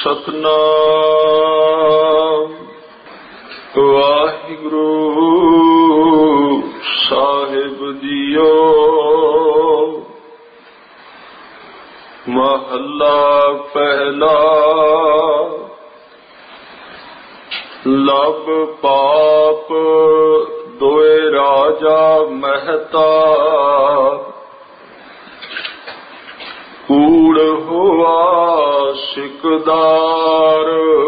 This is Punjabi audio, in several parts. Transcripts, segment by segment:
सतनाम वाहिगुरु साहिब जीओ। महला पहला। लब पाप दोए राजा महता। कूड़ हुआ सिकदार।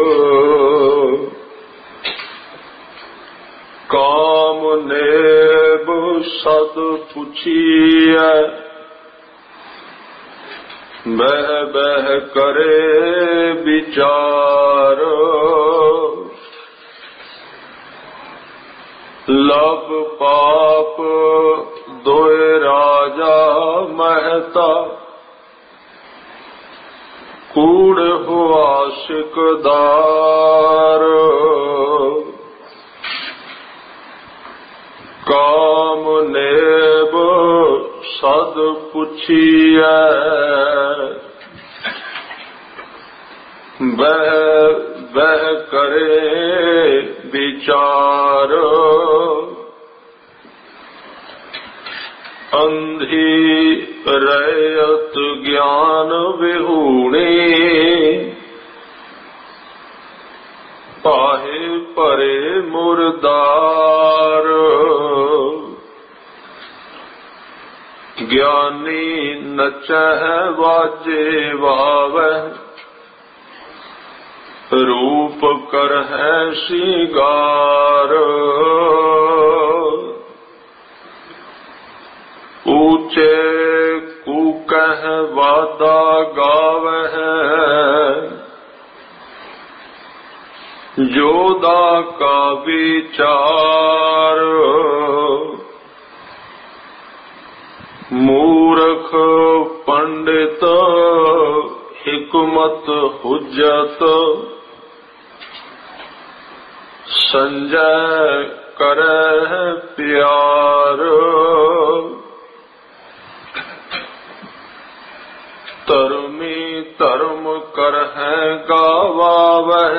काम नेब सद पुछिए। बह बह करे विचार। लब पाप दोए राजा महता। कूड़ हुआ सिकदार। काम नेब सद पुछिए। बह बह करे विचार। अंधी रैयत ज्ञान विहूणी। पाहे परे मुरदार। ज्ञानी नचह वाजे वावह। रूप करह श्रृंगार। ऊंचे कूकह वादा गावह। जोदा का विचार। मूर्ख पंडित हिकमत हुज्जत। संजय करह प्यार। धर्मी धर्म करह गावावह।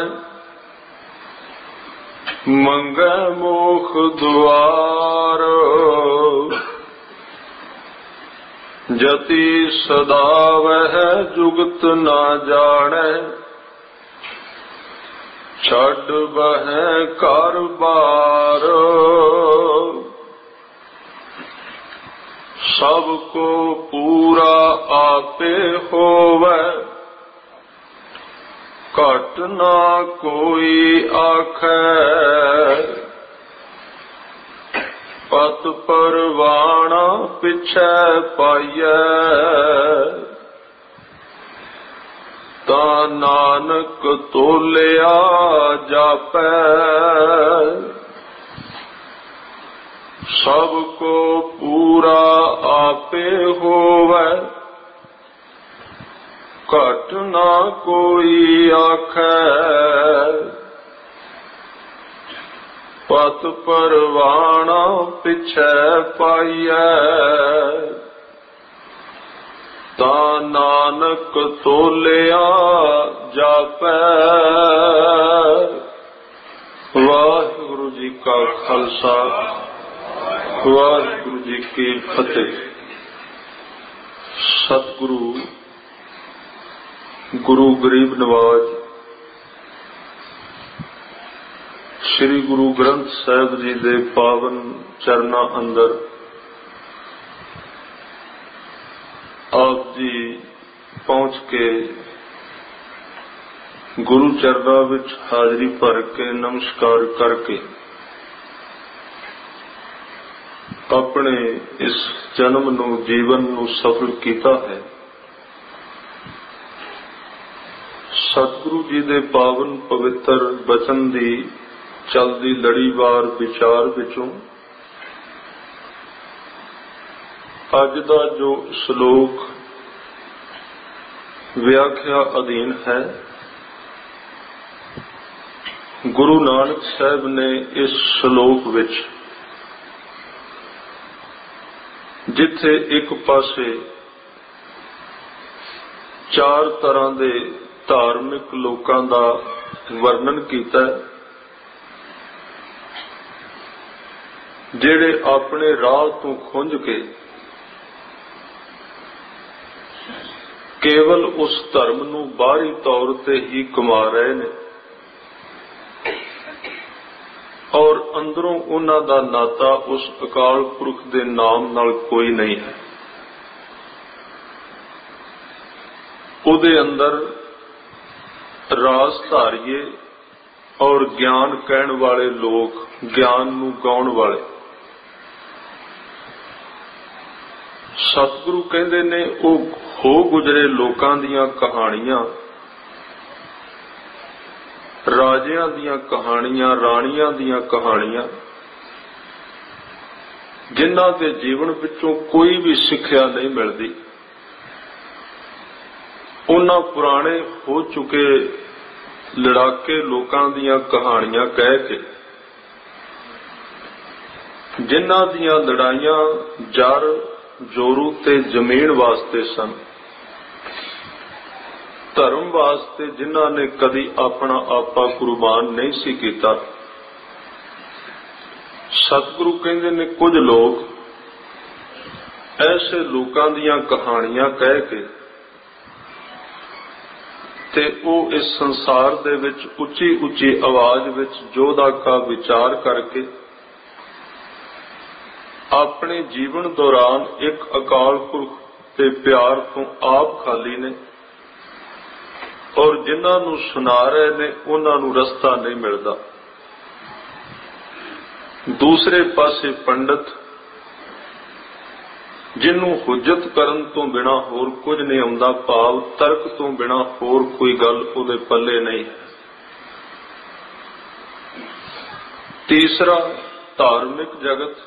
मंगै मोख द्वार। जति सदा वह जुगत ना जाने। छड़ बह कारबार। सबको पूरा आपे होवे। घट ना कोई आखे। पत परवाना पिछे पाइए। ता नानक तोलिया जापै। सबको पूरा आपे होवे। घट ना कोई आखे। पत परवाना पिछे पाइए। ता नानक तोलिया जापै। वाहिगुरु जी का खालसा वाहिगुरु जी की फतेह। सतगुरु गुरु गरीब नवाज श्री गुरु ग्रंथ साहिब जी दे पावन चरना अंदर आप जी पहुंच के गुरु चरणा विच हाजरी भर के नमस्कार करके अपने इस जन्म नू जीवन नू सफल कीता है। सतगुरु जी दे पावन पवित्र बचन दी चलदी लड़ीवार विचार विचों अज दा जो श्लोक व्याख्या अधीन है, गुरु नानक साहब ने इस श्लोक विच जिथे एक पासे चार तरह दे धार्मिक लोकां दा वर्णन कीता जिहड़े अपने राह तो खुंझ के केवल उस धर्म नूं बाहरी तौर ते ही कमा रहे ने और अंदरों उन्हां दा नाता उस अकाल पुरख दे नाम नाल कोई नहीं है। उहदे अंदर रास धारिए और ज्ञान कहण वाले लोग, ज्ञान नूं गाउण वाले, सतगुरु कहंदे ने ओह हो गुजरे लोकां दीयां कहानियां, राजियां दीयां कहानियां, राणियां दीयां कहानियां, जिन्हां दे जीवन विचों कोई भी सिक्ख्या नहीं मिलदी, उन्हां पुराने हो चुके लड़ाके लोकां दीयां कहानियां कह के, जिन्हां दीयां लड़ाइयां जर जोरू ते जमीन वास्ते सन, धर्म वास्ते जिन्हां ने कदी अपना आपा कुर्बान नहीं सी कीता। सतगुरु कहंदे ने कुछ लोग ऐसे लोकां दीयां कहानियां कह के ते ਉਹ इस संसार दे विच उच्ची उच्ची आवाज विच जोधा का विचार करके अपने जीवन दौरान एक अकाल पुरख के प्यार तो आप खाली ने और जिन्हां नूं सुना रहे ने उन्हां नूं रस्ता नहीं मिलता। दूसरे पासे पंडित जिन्हों हुज्जत करन तो बिना होर कुछ नहीं आउंदा, भाव तर्क तो बिना होर कोई गल उहदे पल्ले नहीं है। तीसरा धार्मिक जगत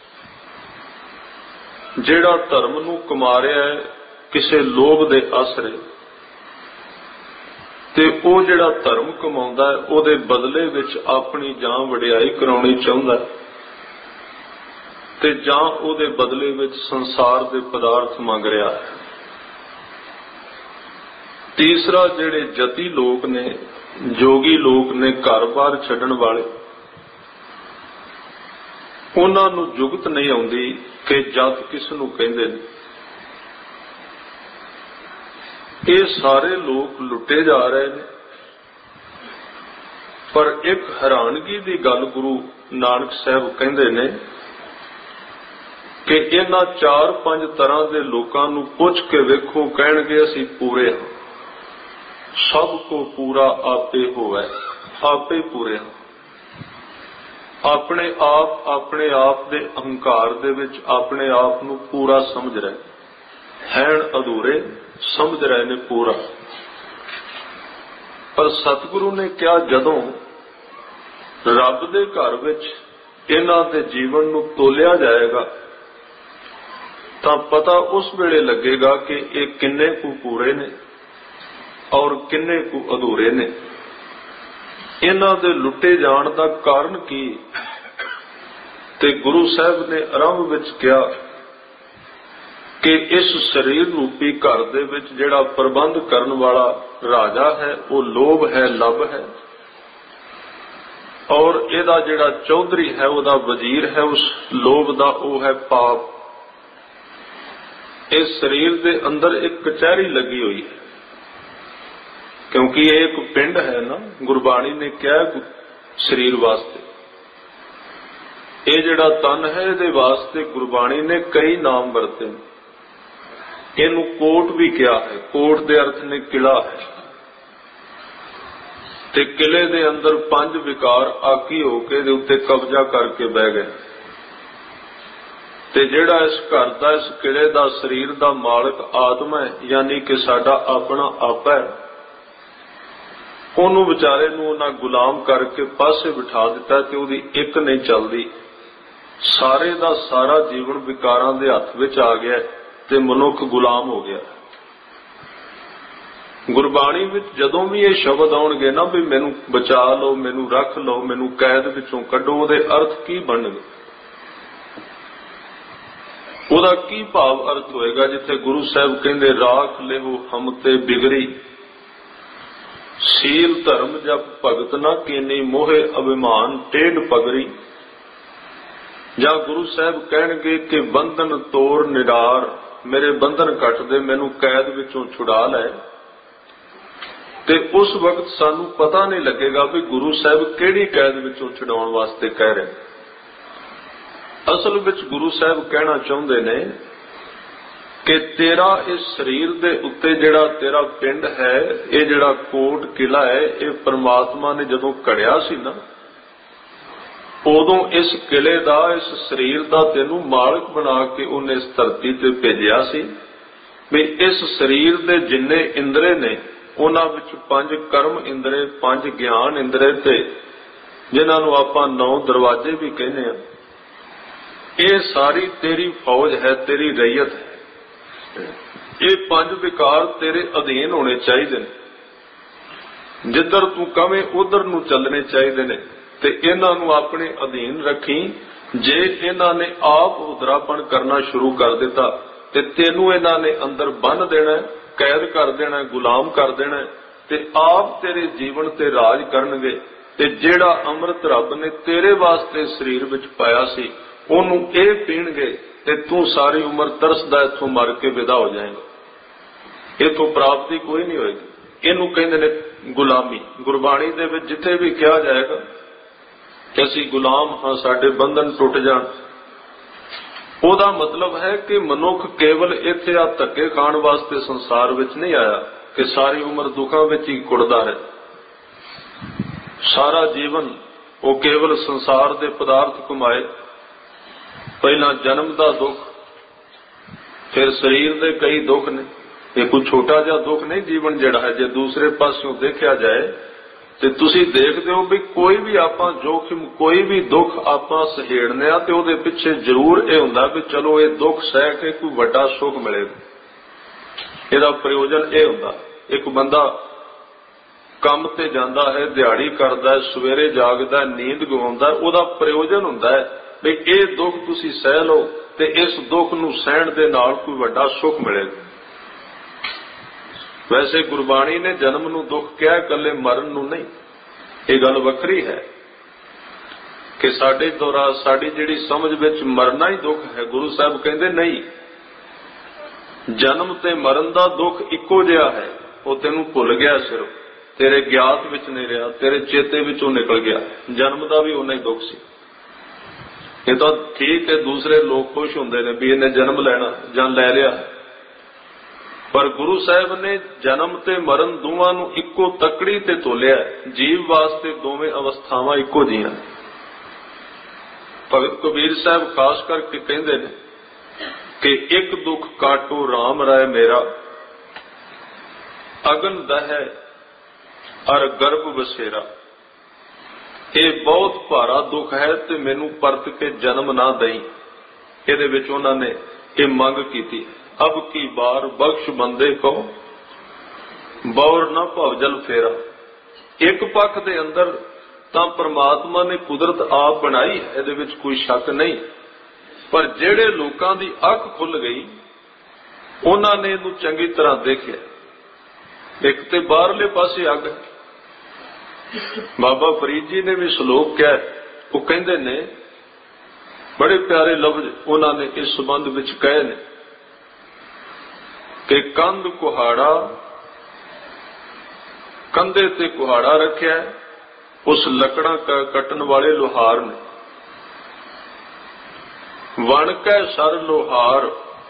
जिहड़ा धर्म नूं कमा रिहा है किसे लोभ दे आसरे, ते ओह जिहड़ा धर्म कमाउंदा है उहदे बदले विच अपनी जां वडियाई कराउणी चाहुंदा है ते जां उहदे बदले विच संसार दे पदार्थ मंग रिहा है। तीसरा जिहड़े जति लोक ने, जोगी लोक ने, घर बार छड्डण वाले, उन्हां नूं जुगत नहीं आउंदी कि जत किस नूं कहिंदे ने। ये सारे लोग लुटे जा रहे ने, पर एक हैरानगी दी गल गुरु नानक साहब कहिंदे ने कि इन्हां 4-5 तरह के लोगों नूं पुछ के वेखो, कहणगे असीं पूरे हां, सब को पूरा आपे होवे, आपे पूरे हां। अपने आप दे अहंकार दे विच अपने आप नूं पूरा समझ रहे हैं, अधूरे समझ रहे ने पूरा। पर सतगुरु ने क्या जदों रब दे घर विच इन्हां दे जीवन नूं तोलिया जाएगा तां पता उस वेले लगेगा कि ये किन्ने कु पूरे ने और किन्ने कु अधूरे ने। इन्हां दे लुटे जाण दा कारण की? ते गुरु साहब ने आरंभ विच कहा कि इस शरीर रूपी घर दे विच जिहड़ा प्रबंध करन वाला राजा है वो लोभ है, लब है, और इहदा जिहड़ा चौधरी है उहदा वजीर है उस लोभ दा, वो है पाप। इस शरीर दे अंदर एक कचहरी लगी हुई है, क्योंकि ये एक पिंड है ना, गुरबाणी ने क्या शरीर वास्ते, ये जिहड़ा तन है इहदे वास्ते गुरबाणी ने कई नाम वरते। इनू कोट भी किया है, कोट दे अर्थ ने किला है, ते किले दे अंदर 5 विकार आकी होके दे उत्ते कब्जा करके बह गए। ते जिहड़ा इस घर दा, इस किले दा, शरीर दा मालिक आत्मा है, यानी कि साडा अपना आपा है, ओनू विचारे नूं उन्हां गुलाम करके पासे बिठा दिता ते ओहदी एक नहीं चलदी। सारे दा सारा जीवन विकारां दे हत्थ विच आ गया ते मनुख गुलाम हो गया। गुरबाणी विच जदों भी ये शब्द आउणगे ना भी मैनू बचा लो, मैनू रख लो, मैनू कैद विचों कढो, उहदे अर्थ की बनणगे, उहदा की भाव अर्थ होएगा? जिथे गुरु साहब कहंदे राख लेहो हम ते बिगड़ी, ਸੀਲ ਧਰਮ ਜਪ ਭਗਤ ਨਾ ਕੀਨੀ ਮੋਹੇ ਅਭਿਮਾਨ ਟੇਢ ਪਗਰੀ। ਜਾਂ ਗੁਰੂ ਸਾਹਿਬ ਕਹਿਣਗੇ ਕਿ ਬੰਧਨ ਤੋੜ ਨਿਡਾਰ, ਮੇਰੇ ਬੰਧਨ ਕੱਟ ਦੇ, ਮੈਨੂੰ ਕੈਦ ਵਿੱਚੋਂ ਛੁਡਾ ਲੈ। ਤੇ ਉਸ ਵਕਤ ਸਾਨੂੰ ਪਤਾ ਨਹੀਂ ਲੱਗੇਗਾ ਵੀ ਗੁਰੂ ਸਾਹਿਬ ਕਿਹੜੀ ਕੈਦ ਵਿੱਚੋਂ ਛੁਡਾਉਣ ਵਾਸਤੇ ਕਹਿ ਰਹੇ। ਅਸਲ ਵਿੱਚ ਗੁਰੂ ਸਾਹਿਬ ਕਹਿਣਾ ਚਾਹੁੰਦੇ ਨੇ ਕਿ ਤੇਰਾ ਇਸ ਸਰੀਰ ਦੇ ਉੱਤੇ ਜਿਹੜਾ ਤੇਰਾ ਪਿੰਡ ਹੈ, ਇਹ ਜਿਹੜਾ ਕੋਟ ਕਿਲਾ ਹੈ, ਇਹ ਪਰਮਾਤਮਾ ਨੇ ਜਦੋਂ ਘੜਿਆ ਸੀ ਨਾ, ਉਦੋਂ ਇਸ ਕਿਲੇ ਦਾ, ਇਸ ਸਰੀਰ ਦਾ ਤੈਨੂੰ ਮਾਲਕ ਬਣਾ ਕੇ ਉਹਨੇ ਇਸ ਧਰਤੀ ਤੇ ਭੇਜਿਆ ਸੀ ਵੀ ਇਸ ਸਰੀਰ ਦੇ ਜਿੰਨੇ ਇੰਦਰੇ ਨੇ ਉਹਨਾਂ ਵਿੱਚ 5 ਕਰਮ ਇੰਦਰੇ, 5 ਗਿਆਨ ਇੰਦਰੇ ਤੇ ਜਿਨ੍ਹਾਂ ਨੂੰ ਆਪਾਂ 9 ਦਰਵਾਜ਼ੇ ਵੀ ਕਹਿੰਦੇ ਆ, ਇਹ ਸਾਰੀ ਤੇਰੀ ਫੌਜ ਹੈ, ਤੇਰੀ ਰਈਅਤ ਹੈ। ਇਹ 5 ਵਿਕਾਰ ਤੇਰੇ ਅਧੀਨ ਹੋਣੇ ਚਾਹੀਦੇ ਨੇ, ਜਿੱਧਰ ਤੂੰ ਕਵੇਂ ਉਧਰ ਨੂੰ ਚੱਲਣੇ ਚਾਹੀਦੇ ਨੇ ਤੇ ਇਹਨਾਂ ਨੂੰ ਆਪਣੇ ਅਧੀਨ ਰੱਖੀ। ਜੇ ਇਹਨਾਂ ਨੇ ਆਪ ਉਦਰਾਪਣ ਕਰਨਾ ਸ਼ੁਰੂ ਕਰ ਦਿੱਤਾ ਤੇ ਤੈਨੂੰ ਇਹਨਾਂ ਨੇ ਅੰਦਰ ਬੰਨ੍ਹ ਦੇਣਾ, ਕੈਦ ਕਰ ਦੇਣਾ, ਗੁਲਾਮ ਕਰ ਦੇਣਾ ਤੇ ਆਪ ਤੇਰੇ ਜੀਵਨ ਤੇ ਰਾਜ ਕਰਨਗੇ। ਤੇ ਜਿਹੜਾ ਅੰਮ੍ਰਿਤ ਰੱਬ ਨੇ ਤੇਰੇ ਵਾਸਤੇ ਸਰੀਰ ਵਿੱਚ ਪਾਇਆ ਸੀ ਉਹਨੂੰ ਇਹ ਪੀਣਗੇ ਤੇ ਤੂੰ ਸਾਰੀ ਉਮਰ ਤਰਸਦਾ ਇੱਥੋਂ ਮਰ ਕੇ ਵਿਦਾ ਹੋ ਜਾਏਗਾ। ਇਥੋਂ ਪ੍ਰਾਪਤੀ ਕੋਈ ਨਹੀਂ ਹੋਏਗੀ। ਇਹਨੂੰ ਕਹਿੰਦੇ ਨੇ ਗੁਲਾਮੀ। ਗੁਰਬਾਣੀ ਦੇ ਵਿੱਚ ਜਿੱਥੇ ਵੀ ਕਿਹਾ ਜਾਏਗਾ ਕਿ ਅਸੀਂ ਗੁਲਾਮ ਹਾਂ, ਸਾਡੇ ਬੰਧਨ ਟੁੱਟ ਜਾਣ, ਉਹਦਾ ਮਤਲਬ ਹੈ ਕਿ ਮਨੁੱਖ ਕੇਵਲ ਇੱਥੇ ਆ ਧੱਕੇ ਖਾਣ ਵਾਸਤੇ ਸੰਸਾਰ ਵਿੱਚ ਨਹੀਂ ਆਇਆ ਕਿ ਸਾਰੀ ਉਮਰ ਦੁੱਖਾਂ ਵਿੱਚ ਹੀ ਕੁੜਦਾ ਹੈ। ਸਾਰਾ ਜੀਵਨ ਉਹ ਕੇਵਲ ਸੰਸਾਰ ਦੇ ਪਦਾਰਥ ਕਮਾਏ। ਪਹਿਲਾਂ ਜਨਮ ਦਾ ਦੁੱਖ, ਫਿਰ ਸਰੀਰ ਦੇ ਕਈ ਦੁੱਖ ਨੇ। ਇਹ ਕੋਈ ਛੋਟਾ ਜਿਹਾ ਦੁੱਖ ਨਹੀਂ ਜੀਵਨ ਜਿਹੜਾ ਹੈ। ਜੇ ਦੂਸਰੇ ਪਾਸਿਓਂ ਦੇਖਿਆ ਜਾਏ ਤੇ ਤੁਸੀਂ ਦੇਖਦੇ ਹੋ ਵੀ ਕੋਈ ਵੀ ਆਪਾਂ ਜੋਖਿਮ, ਕੋਈ ਵੀ ਦੁੱਖ ਆਪਾਂ ਸਹੇੜਨੇ ਆ ਤੇ ਉਹਦੇ ਪਿੱਛੇ ਜ਼ਰੂਰ ਇਹ ਹੁੰਦਾ ਵੀ ਚਲੋ ਇਹ ਦੁੱਖ ਸਹਿ ਕੇ ਕੋਈ ਵੱਡਾ ਸੁੱਖ ਮਿਲੇਗਾ। ਇਹਦਾ ਪ੍ਰਯੋਜਨ ਇਹ ਹੁੰਦਾ, ਇੱਕ ਬੰਦਾ ਕੰਮ ਤੇ ਜਾਂਦਾ ਹੈ, ਦਿਹਾੜੀ ਕਰਦਾ, ਸਵੇਰੇ ਜਾਗਦਾ, ਨੀਂਦ ਗਵਾਉਂਦਾ, ਉਹਦਾ ਪ੍ਰਯੋਜਨ ਹੁੰਦਾ ਹੈ ਵੀ ਇਹ ਦੁੱਖ ਤੁਸੀਂ ਸਹਿ ਲਓ ਤੇ ਇਸ ਦੁੱਖ ਨੂੰ ਸਹਿਣ ਦੇ ਨਾਲ ਕੋਈ ਵੱਡਾ ਸੁੱਖ ਮਿਲੇਗਾ। ਵੈਸੇ ਗੁਰਬਾਣੀ ਨੇ ਜਨਮ ਨੂੰ ਦੁੱਖ ਕਿਹਾ, ਇਕੱਲੇ ਮਰਨ ਨੂੰ ਨਹੀਂ। ਇਹ ਗੱਲ ਵੱਖਰੀ ਹੈ ਕਿ ਸਾਡੇ ਦੁਆਰਾ ਸਾਡੀ ਜਿਹੜੀ ਸਮਝ ਵਿੱਚ ਮਰਨਾ ਹੀ ਦੁੱਖ ਹੈ। ਗੁਰੂ ਸਾਹਿਬ ਕਹਿੰਦੇ ਨਹੀਂ, ਜਨਮ ਤੇ ਮਰਨ ਦਾ ਦੁੱਖ ਇੱਕੋ ਜਿਹਾ ਹੈ। ਉਹ ਤੈਨੂੰ ਭੁੱਲ ਗਿਆ, ਸਿਰਫ ਤੇਰੇ ਗਿਆਤ ਵਿੱਚ ਨਹੀਂ ਰਿਹਾ, ਤੇਰੇ ਚੇਤੇ ਵਿੱਚੋਂ ਨਿਕਲ ਗਿਆ। ਜਨਮ ਦਾ ਵੀ ਉਨਾ ਹੀ ਦੁੱਖ ਸੀ। ਇਹ ਤਾਂ ਠੀਕ ਹੈ, ਦੂਸਰੇ ਲੋਕ ਖੁਸ਼ ਹੁੰਦੇ ਨੇ ਵੀ ਇਹਨੇ ਜਨਮ ਲੈਣਾ ਜਾਂ ਲੈ ਲਿਆ, ਪਰ ਗੁਰੂ ਸਾਹਿਬ ਨੇ ਜਨਮ ਤੇ ਮਰਨ ਦੋਵਾਂ ਨੂੰ ਇੱਕੋ ਤਕੜੀ ਤੇ ਤੋਲਿਆ। ਜੀਵ ਵਾਸਤੇ ਦੋਵੇਂ ਅਵਸਥਾਵਾਂ ਇੱਕੋ ਜਿਹੀਆਂ। ਭਗਤ ਕਬੀਰ ਸਾਹਿਬ ਖਾਸ ਕਰਕੇ ਕਹਿੰਦੇ ਨੇ ਕਿ ਇੱਕ ਦੁੱਖ ਕਾਟੋ RAM ਰਾਏ ਮੇਰਾ, ਅਗਨ ਦਹਿ ਅਰ ਗਰਭ ਬਸੇਰਾ। ਇਹ ਬਹੁਤ ਭਾਰਾ ਦੁੱਖ ਹੈ ਤੇ ਮੈਨੂੰ ਪਰਤ ਕੇ ਜਨਮ ਨਾ ਦਈ। ਇਹਦੇ ਵਿੱਚ ਉਹਨਾਂ ਨੇ ਇਹ ਮੰਗ ਕੀਤੀ, ਅਬ ਕੀ ਬਾਰ ਬਖਸ਼ ਬੰਦੇ ਕੋ ਬੌਰ ਨਾ ਭਵਜਲ ਫੇਰਾ। ਇੱਕ ਪੱਖ ਦੇ ਅੰਦਰ ਤਾਂ ਪ੍ਰਮਾਤਮਾ ਨੇ ਕੁਦਰਤ ਆਪ ਬਣਾਈ, ਇਹਦੇ ਵਿੱਚ ਕੋਈ ਸ਼ੱਕ ਨਹੀਂ, ਪਰ ਜਿਹੜੇ ਲੋਕਾਂ ਦੀ ਅੱਖ ਖੁੱਲ ਗਈ ਉਹਨਾਂ ਨੇ ਇਹਨੂੰ ਚੰਗੀ ਤਰ੍ਹਾਂ ਦੇਖਿਆ। ਇੱਕ ਤੇ ਬਾਹਰਲੇ ਪਾਸੇ ਅੱਗ। ਬਾਬਾ ਫਰੀਦ ਜੀ ਨੇ ਵੀ ਸ਼ਲੋਕ ਕਿਹਾ, ਉਹ ਕਹਿੰਦੇ ਨੇ ਬੜੇ ਪਿਆਰੇ ਲਫ਼ਜ਼ ਉਹਨਾਂ ਨੇ ਇਸ ਸੰਬੰਧ ਵਿੱਚ ਕਹੇ ਨੇ ਕਿ ਕੰਧ ਕੁਹਾੜਾ, ਕੰਧੇ ਤੇ ਕੁਹਾੜਾ ਰੱਖਿਆ, ਉਸ ਲੱਕੜਾਂ ਕੱਟਣ ਵਾਲੇ ਲੋਹਾਰ ਨੇ। ਵਣ ਕੈ ਸਰ ਲੋਹਾਰ।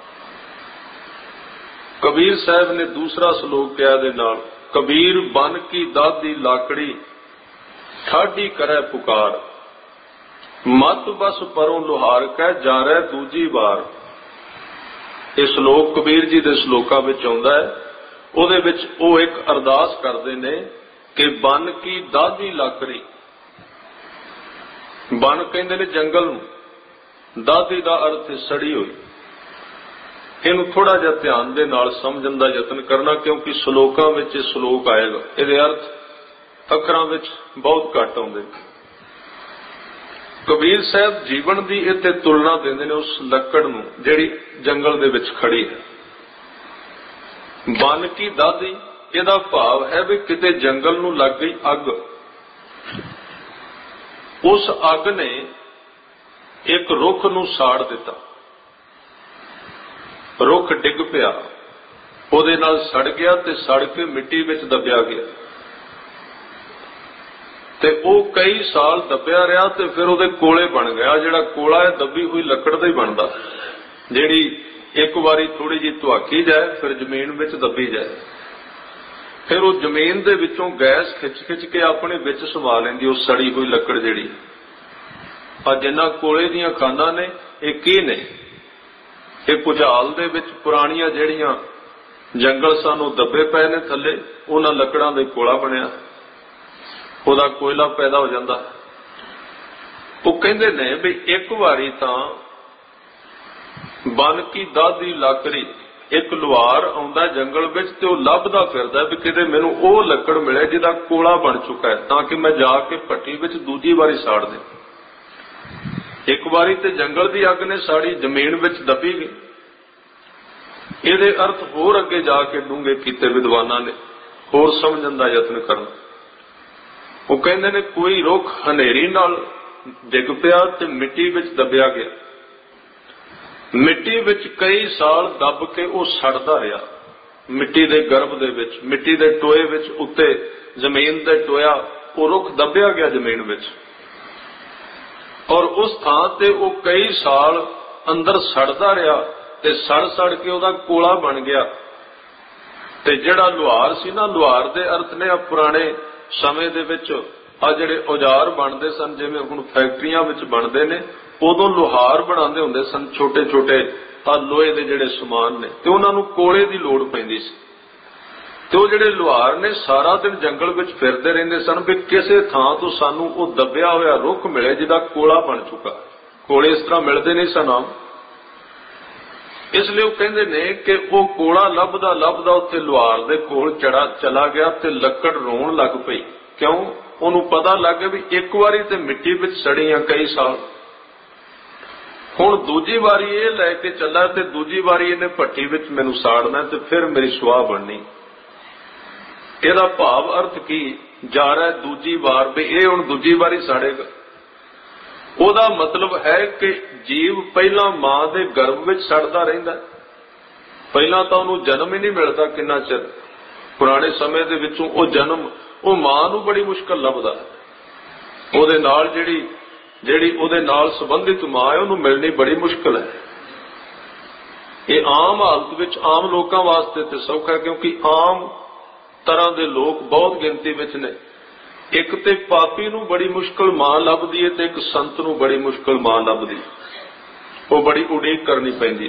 ਕਬੀਰ ਸਾਹਿਬ ਨੇ ਦੂਸਰਾ ਸ਼ਲੋਕ ਕਿਹਾ ਦੇ ਨਾਲ, ਕਬੀਰ ਬਨ ਕੀ ਦਾਦੀ ਲਾਕੜੀ ਠਾਡੀ ਕਰੈ ਪੁਕਾਰ। ਮਤ ਬਸ ਪਰੋਂ ਲੋਹਾਰ ਕਹਿ ਜਾ ਰਹਿ ਦੂਜੀ ਵਾਰ। ਇਹ ਸ਼ਲੋਕ ਕਬੀਰ ਜੀ ਦੇ ਸ਼ਲੋਕਾਂ ਵਿੱਚ ਆਉਂਦਾ ਹੈ। ਉਹਦੇ ਵਿੱਚ ਉਹ ਇੱਕ ਅਰਦਾਸ ਕਰਦੇ ਨੇ ਕਿ ਬਨ ਕੀ ਦਾਦੀ ਲਾਕੜੀ। ਬਨ ਕਹਿੰਦੇ ਨੇ ਜੰਗਲ ਨੂੰ, ਦਾਦੀ ਦਾ ਅਰਥ ਹੈ ਸੜੀ ਹੋਈ। ਇਹਨੂੰ ਥੋੜਾ ਜਿਹਾ ਧਿਆਨ ਦੇ ਨਾਲ ਸਮਝਣ ਦਾ ਯਤਨ ਕਰਨਾ, ਕਿਉਂਕਿ ਸ਼ਲੋਕਾਂ ਵਿੱਚ ਇਹ ਸ਼ਲੋਕ ਆਏਗਾ, ਇਹਦੇ ਅਰਥ ਅੱਖਰਾਂ ਵਿੱਚ ਬਹੁਤ ਘੱਟ ਆਉਂਦੇ। ਕਬੀਰ ਸਾਹਿਬ ਜੀਵਨ ਦੀ ਇੱਥੇ ਤੁਲਨਾ ਦਿੰਦੇ ਨੇ ਉਸ ਲੱਕੜ ਨੂੰ ਜਿਹੜੀ ਜੰਗਲ ਦੇ ਵਿੱਚ ਖੜੀ ਹੈ। ਬਨ ਕੀ ਦਾਦੀ, ਇਹਦਾ ਭਾਵ ਹੈ ਵੀ ਕਿਤੇ ਜੰਗਲ ਨੂੰ ਲੱਗ ਗਈ ਅੱਗ। ਉਸ ਅੱਗ ਨੇ ਇੱਕ ਰੁੱਖ ਨੂੰ ਸਾੜ ਦਿੱਤਾ, ਰੁੱਖ ਡਿੱਗ ਪਿਆ, ਉਹਦੇ ਨਾਲ ਸੜ ਗਿਆ ਤੇ ਸੜ ਕੇ ਮਿੱਟੀ ਵਿੱਚ ਦੱਬਿਆ ਗਿਆ। ਤੇ ਉਹ ਕਈ ਸਾਲ ਦੱਬਿਆ ਰਿਹਾ ਤੇ ਫਿਰ ਉਹਦੇ ਕੋਲੇ ਬਣ ਗਿਆ। ਜਿਹੜਾ ਕੋਲਾ ਹੈ ਦੱਬੀ ਹੋਈ ਲੱਕੜ ਦਾ ਹੀ ਬਣਦਾ, ਜਿਹੜੀ ਇੱਕ ਵਾਰੀ ਥੋੜੀ ਜਿਹੀ ਧੁਆਕੀ ਜਾਏ ਫਿਰ ਜ਼ਮੀਨ ਵਿੱਚ ਦੱਬੀ ਜਾਏ। ਫਿਰ ਉਹ ਜ਼ਮੀਨ ਦੇ ਵਿੱਚੋਂ ਗੈਸ ਖਿੱਚ ਕੇ ਆਪਣੇ ਵਿੱਚ ਸਮਾ ਲੈਂਦੀ ਉਹ ਸੜੀ ਹੋਈ ਲੱਕੜ ਜਿਹੜੀ। ਆ ਜਿੰਨਾ ਕੋਲੇ ਦੀਆਂ ਖਾਨਾਂ ਨੇ ਇਹ ਕੀ ਨੇ? ਇਹ ਭੁਚਾਲ ਦੇ ਵਿੱਚ ਪੁਰਾਣੀਆਂ ਜਿਹੜੀਆਂ ਜੰਗਲ ਸਨ ਉਹ ਦੱਬੇ ਪਏ ਨੇ ਥੱਲੇ, ਉਹਨਾਂ ਲੱਕੜਾਂ ਦਾ ਕੋਲਾ ਬਣਿਆ, ਉਹਦਾ ਕੋਇਲਾ ਪੈਦਾ ਹੋ ਜਾਂਦਾ। ਉਹ ਕਹਿੰਦੇ ਨੇ ਵੀ ਇੱਕ ਵਾਰੀ ਤਾਂ ਬਨ ਕੀ ਦਾਦੀ ਲਾਕੜੀ, ਇੱਕ ਲੁਹਾਰ ਆਉਂਦਾ ਜੰਗਲ ਵਿੱਚ ਤੇ ਉਹ ਲੱਭਦਾ ਫਿਰਦਾ ਵੀ ਕਿਤੇ ਮੈਨੂੰ ਉਹ ਲੱਕੜ ਮਿਲੇ ਜਿਹਦਾ ਕੋਲਾ ਬਣ ਚੁੱਕਾ ਹੈ, ਤਾਂ ਕਿ ਮੈਂ ਜਾ ਕੇ ਭੱਠੀ ਵਿੱਚ ਦੂਜੀ ਵਾਰੀ ਸਾੜ ਦੇ। ਇੱਕ ਵਾਰੀ ਤੇ ਜੰਗਲ ਦੀ ਅੱਗ ਨੇ ਸਾੜੀ, ਜ਼ਮੀਨ ਵਿੱਚ ਦੱਬੀ ਗਈ। ਇਹਦੇ ਅਰਥ ਹੋਰ ਅੱਗੇ ਜਾ ਕੇ ਡੂੰਘੇ ਕੀਤੇ ਵਿਦਵਾਨਾਂ ਨੇ, ਹੋਰ ਸਮਝਣ ਦਾ ਯਤਨ ਕਰਨ। ਉਹ ਕਹਿੰਦੇ ਨੇ ਕੋਈ ਰੁੱਖ ਹਨੇਰੀ ਨਾਲ ਡਿੱਗ ਪਿਆ ਤੇ ਮਿੱਟੀ ਵਿੱਚ ਦੱਬਿਆ ਗਿਆ। ਮਿੱਟੀ ਵਿੱਚ ਕਈ ਸਾਲ ਦੱਬ ਕੇ ਉਹ ਸੜਦਾ ਰਿਹਾ, ਮਿੱਟੀ ਦੇ ਗਰਭ ਦੇ ਵਿੱਚ, ਮਿੱਟੀ ਦੇ ਟੋਏ ਵਿੱਚ, ਉੱਤੇ ਜ਼ਮੀਨ ਤੇ ਟੋਇਆ, ਉਹ ਰੁੱਖ ਦੱਬਿਆ ਗਿਆ ਜ਼ਮੀਨ ਵਿੱਚ। ਔਰ ਉਸ ਥਾਂ ਤੇ ਉਹ ਕਈ ਸਾਲ ਅੰਦਰ ਸੜਦਾ ਰਿਹਾ ਤੇ ਸੜ ਕੇ ਉਹਦਾ ਕੋਲਾ ਬਣ ਗਿਆ। ਤੇ ਜਿਹੜਾ ਲੁਹਾਰ ਸੀ ਨਾ, ਲੁਹਾਰ ਦੇ ਅਰਥ ਨੇ ਆ ਪੁਰਾਣੇ ਸਮੇਂ ਦੇ ਵਿੱਚ ਆ ਜਿਹੜੇ ਔਜ਼ਾਰ ਬਣਦੇ ਸਨ, ਜਿਵੇਂ ਹੁਣ ਫੈਕਟਰੀਆਂ ਵਿੱਚ ਬਣਦੇ ਨੇ, ਉਦੋਂ ਲੁਹਾਰ ਬਣਾਉਂਦੇ ਹੁੰਦੇ ਸਨ, ਛੋਟੇ ਛੋਟੇ ਆ ਲੋਹੇ ਦੇ ਜਿਹੜੇ ਸਮਾਨ ਨੇ, ਤੇ ਉਹਨਾਂ ਨੂੰ ਕੋਲੇ ਦੀ ਲੋੜ ਪੈਂਦੀ ਸੀ। ਤੇ ਉਹ ਜਿਹੜੇ ਲੁਹਾਰ ਨੇ ਸਾਰਾ ਦਿਨ ਜੰਗਲ ਵਿੱਚ ਫਿਰਦੇ ਰਹਿੰਦੇ ਸਨ ਵੀ ਕਿਸੇ ਥਾਂ ਤੋਂ ਸਾਨੂੰ ਉਹ ਦੱਬਿਆ ਹੋਇਆ ਰੁੱਖ ਮਿਲੇ ਜਿਹਦਾ ਕੋਲਾ ਬਣ ਚੁੱਕਾ। ਕੋਲੇ ਇਸ ਤਰ੍ਹਾਂ ਮਿਲਦੇ ਨਹੀਂ ਸਨ ਆਮ। ਇਸ ਲਈ ਉਹ ਕਹਿੰਦੇ ਨੇ ਕਿ ਉਹ ਕੋਲਾ ਲੱਭਦਾ ਉੱਥੇ ਲੁਹਾਰ ਦੇ ਕੋਲ ਚਲਾ ਗਿਆ ਤੇ ਲੱਕੜ ਰੋਣ ਲੱਗ ਪਈ। ਕਿਉਂ? ਉਹਨੂੰ ਪਤਾ ਲੱਗ ਗਿਆ ਵੀ ਇੱਕ ਵਾਰੀ ਤੇ ਮਿੱਟੀ ਵਿੱਚ ਸੜੀਆਂ ਕਈ ਸਾਲ, ਹੁਣ ਦੂਜੀ ਵਾਰੀ ਇਹ ਲੈ ਕੇ ਚੱਲਾ ਤੇ ਦੂਜੀ ਵਾਰੀ ਇਹਨੇ ਭੱਠੀ ਵਿੱਚ ਮੈਨੂੰ ਸਾੜਨਾ ਤੇ ਫਿਰ ਮੇਰੀ ਸੁਆਹ ਬਣਨੀ। ਇਹਦਾ ਭਾਵ ਅਰਥ ਕੀ ਜਾ ਰਿਹਾ ਦੂਜੀ ਵਾਰ ਵੀ ਇਹ ਹੁਣ ਦੂਜੀ ਵਾਰੀ ਸਾੜੇਗਾ। ਉਹਦਾ ਮਤਲਬ ਹੈ ਕਿ ਜੀਵ ਪਹਿਲਾਂ ਮਾਂ ਦੇ ਗਰਭ ਵਿੱਚ ਸੜਦਾ ਰਹਿੰਦਾ, ਪਹਿਲਾਂ ਤਾਂ ਉਹਨੂੰ ਜਨਮ ਹੀ ਨਹੀਂ ਮਿਲਦਾ ਕਿੰਨਾ ਚਿਰ। ਪੁਰਾਣੇ ਸਮੇਂ ਦੇ ਵਿੱਚੋਂ ਉਹ ਜਨਮ ਉਹ ਮਾਂ ਨੂੰ ਬੜੀ ਮੁਸ਼ਕਲ ਲੱਭਦਾ, ਉਹਦੇ ਨਾਲ ਜਿਹੜੀ ਉਹਦੇ ਨਾਲ ਸੰਬੰਧਿਤ ਮਾਂ ਹੈ ਉਹਨੂੰ ਮਿਲਣੀ ਬੜੀ ਮੁਸ਼ਕਲ ਹੈ। ਇਹ ਆਮ ਹਾਲਤ ਵਿੱਚ ਆਮ ਲੋਕਾਂ ਵਾਸਤੇ ਤੇ ਸੌਖਾ, ਕਿਉਂਕਿ ਆਮ ਤਰ੍ਹਾਂ ਦੇ ਲੋਕ ਬਹੁਤ ਗਿਣਤੀ ਵਿੱਚ ਨੇ। ਇੱਕ ਤੇ ਪਾਪੀ ਨੂੰ ਬੜੀ ਮੁਸ਼ਕਲ ਮਾਂ ਲੱਭਦੀ ਹੈ ਤੇ ਇੱਕ ਸੰਤ ਨੂੰ ਬੜੀ ਮੁਸ਼ਕਲ ਮਾਂ ਲੱਭਦੀ, ਉਹ ਬੜੀ ਉਡੀਕ ਕਰਨੀ ਪੈਂਦੀ।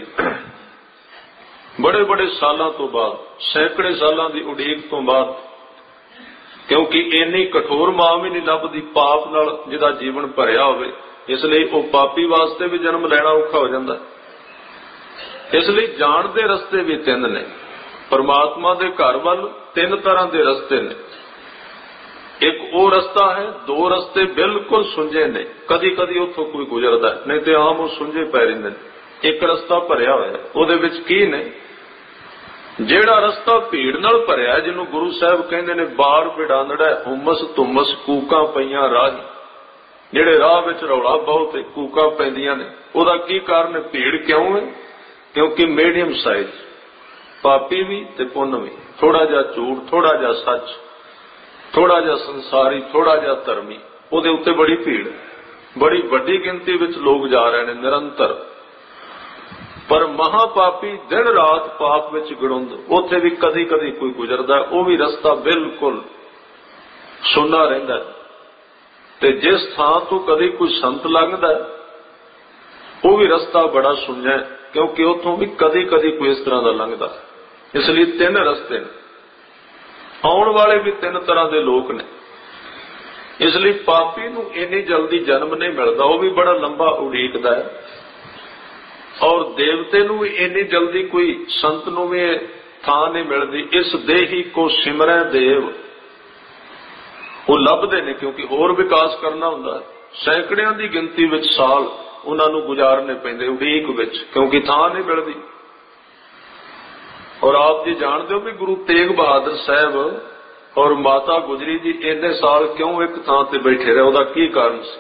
ਬੜੇ ਸਾਲਾਂ ਤੋਂ ਬਾਅਦ, ਸੈਂਕੜੇ ਸਾਲਾਂ ਦੀ ਉਡੀਕ ਤੋਂ ਬਾਅਦ, ਕਿਉਂਕਿ ਇੰਨੀ ਕਠੋਰ ਮਾਂ ਵੀ ਨਹੀਂ ਲੱਭਦੀ ਪਾਪ ਨਾਲ ਜਿਹਦਾ ਜੀਵਨ ਭਰਿਆ ਹੋਵੇ। ਇਸ ਲਈ ਉਹ ਪਾਪੀ ਵਾਸਤੇ ਵੀ ਜਨਮ ਲੈਣਾ ਔਖਾ ਹੋ ਜਾਂਦਾ। ਇਸ ਲਈ ਜਾਣ ਦੇ ਰਸਤੇ ਵੀ ਤਿੰਨ ਨੇ। ਪਰਮਾਤਮਾ ਦੇ ਘਰ ਵੱਲ ਤਿੰਨ ਤਰ੍ਹਾਂ ਦੇ ਰਸਤੇ ਨੇ। ਇੱਕ ਉਹ ਰਸਤਾ ਹੈ, ਦੋ ਰਸਤੇ ਬਿਲਕੁਲ ਸੁੰਝੇ ਨੇ, ਕਦੀ ਕਦੀ ਉੱਥੋਂ ਕੋਈ ਗੁਜ਼ਰਦਾ, ਨਹੀਂ ਤੇ ਆਮ ਉਹ ਸੁੰਝੇ ਪੈ ਰਹਿੰਦੇ ਨੇ। ਇੱਕ ਰਸਤਾ ਭਰਿਆ ਹੋਇਆ, ਉਹਦੇ ਵਿੱਚ ਕੀ ਨੇ? ਜਿਹੜਾ ਰਸਤਾ ਭੀੜ ਨਾਲ ਭਰਿਆ, ਜਿਹਨੂੰ ਗੁਰੂ ਸਾਹਿਬ ਕਹਿੰਦੇ ਨੇ ਬਾੜ ਬਿਡਾਨੜਾ, ਹੁਮਸ ਧੁਮਸ ਕੂਕਾਂ ਪਈਆਂ ਰਾਹ, ਜਿਹੜੇ ਰਾਹ ਵਿੱਚ ਰੌਲਾ ਬਹੁਤ ਹੈ, ਕੂਕਾਂ ਪੈਂਦੀਆਂ ਨੇ। ਉਹਦਾ ਕੀ ਕਾਰਨ ਹੈ? ਭੀੜ ਕਿਉਂ ਹੈ? ਕਿਉਂਕਿ ਮੀਡੀਅਮ ਸਾਈਜ਼, ਪਾਪੀ ਵੀ ਤੇ ਪੁੰਨ ਵੀ, ਥੋੜਾ ਜਿਹਾ ਝੂਠ, ਥੋੜਾ ਜਿਹਾ ਸੱਚ, ਥੋੜਾ ਜਿਹਾ ਸੰਸਾਰੀ, ਥੋੜਾ ਜਿਹਾ ਧਰਮੀ, ਉਹਦੇ ਉੱਤੇ ਬੜੀ ਭੀੜ, ਬੜੀ ਵੱਡੀ ਗਿਣਤੀ ਵਿੱਚ ਲੋਕ ਜਾ ਰਹੇ ਨੇ ਨਿਰੰਤਰ। ਪਰ ਮਹਾਪਾਪੀ ਦਿਨ ਰਾਤ ਪਾਪ ਵਿੱਚ ਗੜੁੰਦ, ਉੱਥੇ ਵੀ ਕਦੀ ਕਦੀ ਕੋਈ ਗੁਜ਼ਰਦਾ, ਉਹ ਵੀ ਰਸਤਾ ਬਿਲਕੁਲ ਸੁੰਨਾ ਰਹਿੰਦਾ। ਤੇ ਜਿਸ ਥਾਂ ਤੋਂ ਕਦੀ ਕੋਈ ਸੰਤ ਲੰਘਦਾ ਉਹ ਵੀ ਰਸਤਾ ਬੜਾ ਸੁੰਨਾ, ਕਿਉਂਕਿ ਉੱਥੋਂ ਵੀ ਕਦੀ ਕਦੀ ਕੋਈ ਇਸ ਤਰ੍ਹਾਂ ਦਾ ਲੰਘਦਾ। ਇਸ ਲਈ ਤਿੰਨ ਰਸਤੇ ਨੇ, ਆਉਣ ਵਾਲੇ ਵੀ ਤਿੰਨ ਤਰ੍ਹਾਂ ਦੇ ਲੋਕ ਨੇ। ਇਸ ਲਈ ਪਾਪੀ ਨੂੰ ਇੰਨੀ ਜਲਦੀ ਜਨਮ ਨਹੀਂ ਮਿਲਦਾ, ਉਹ ਵੀ ਬੜਾ ਲੰਬਾ ਉਡੀਕਦਾ ਹੈ। ਔਰ ਦੇਵਤੇ ਨੂੰ ਵੀ ਇੰਨੀ ਜਲਦੀ ਕੋਈ ਸੰਤ ਨੂੰ ਵੀ ਥਾਂ ਨਹੀਂ ਮਿਲਦੀ। ਇਸ ਦੇਹੀ ਕੋ ਸਿਮਰੈ ਦੇਵ, ਉਹ ਲੱਭਦੇ ਨੇ, ਕਿਉਂਕਿ ਹੋਰ ਵਿਕਾਸ ਕਰਨਾ ਹੁੰਦਾ। ਸੈਂਕੜਿਆਂ ਦੀ ਗਿਣਤੀ ਵਿੱਚ ਸਾਲ ਉਹਨਾਂ ਨੂੰ ਗੁਜ਼ਾਰਨੇ ਪੈਂਦੇ ਉਡੀਕ ਵਿੱਚ, ਕਿਉਂਕਿ ਥਾਂ ਨਹੀਂ ਮਿਲਦੀ। और आप जी जानते हो भी गुरु तेग बहादुर साहब और माता गुजरी जी इन्ने साल क्यों एक थां ते बैठे रहे? ਉਹਦਾ ਕੀ ਕਾਰਨ ਸੀ?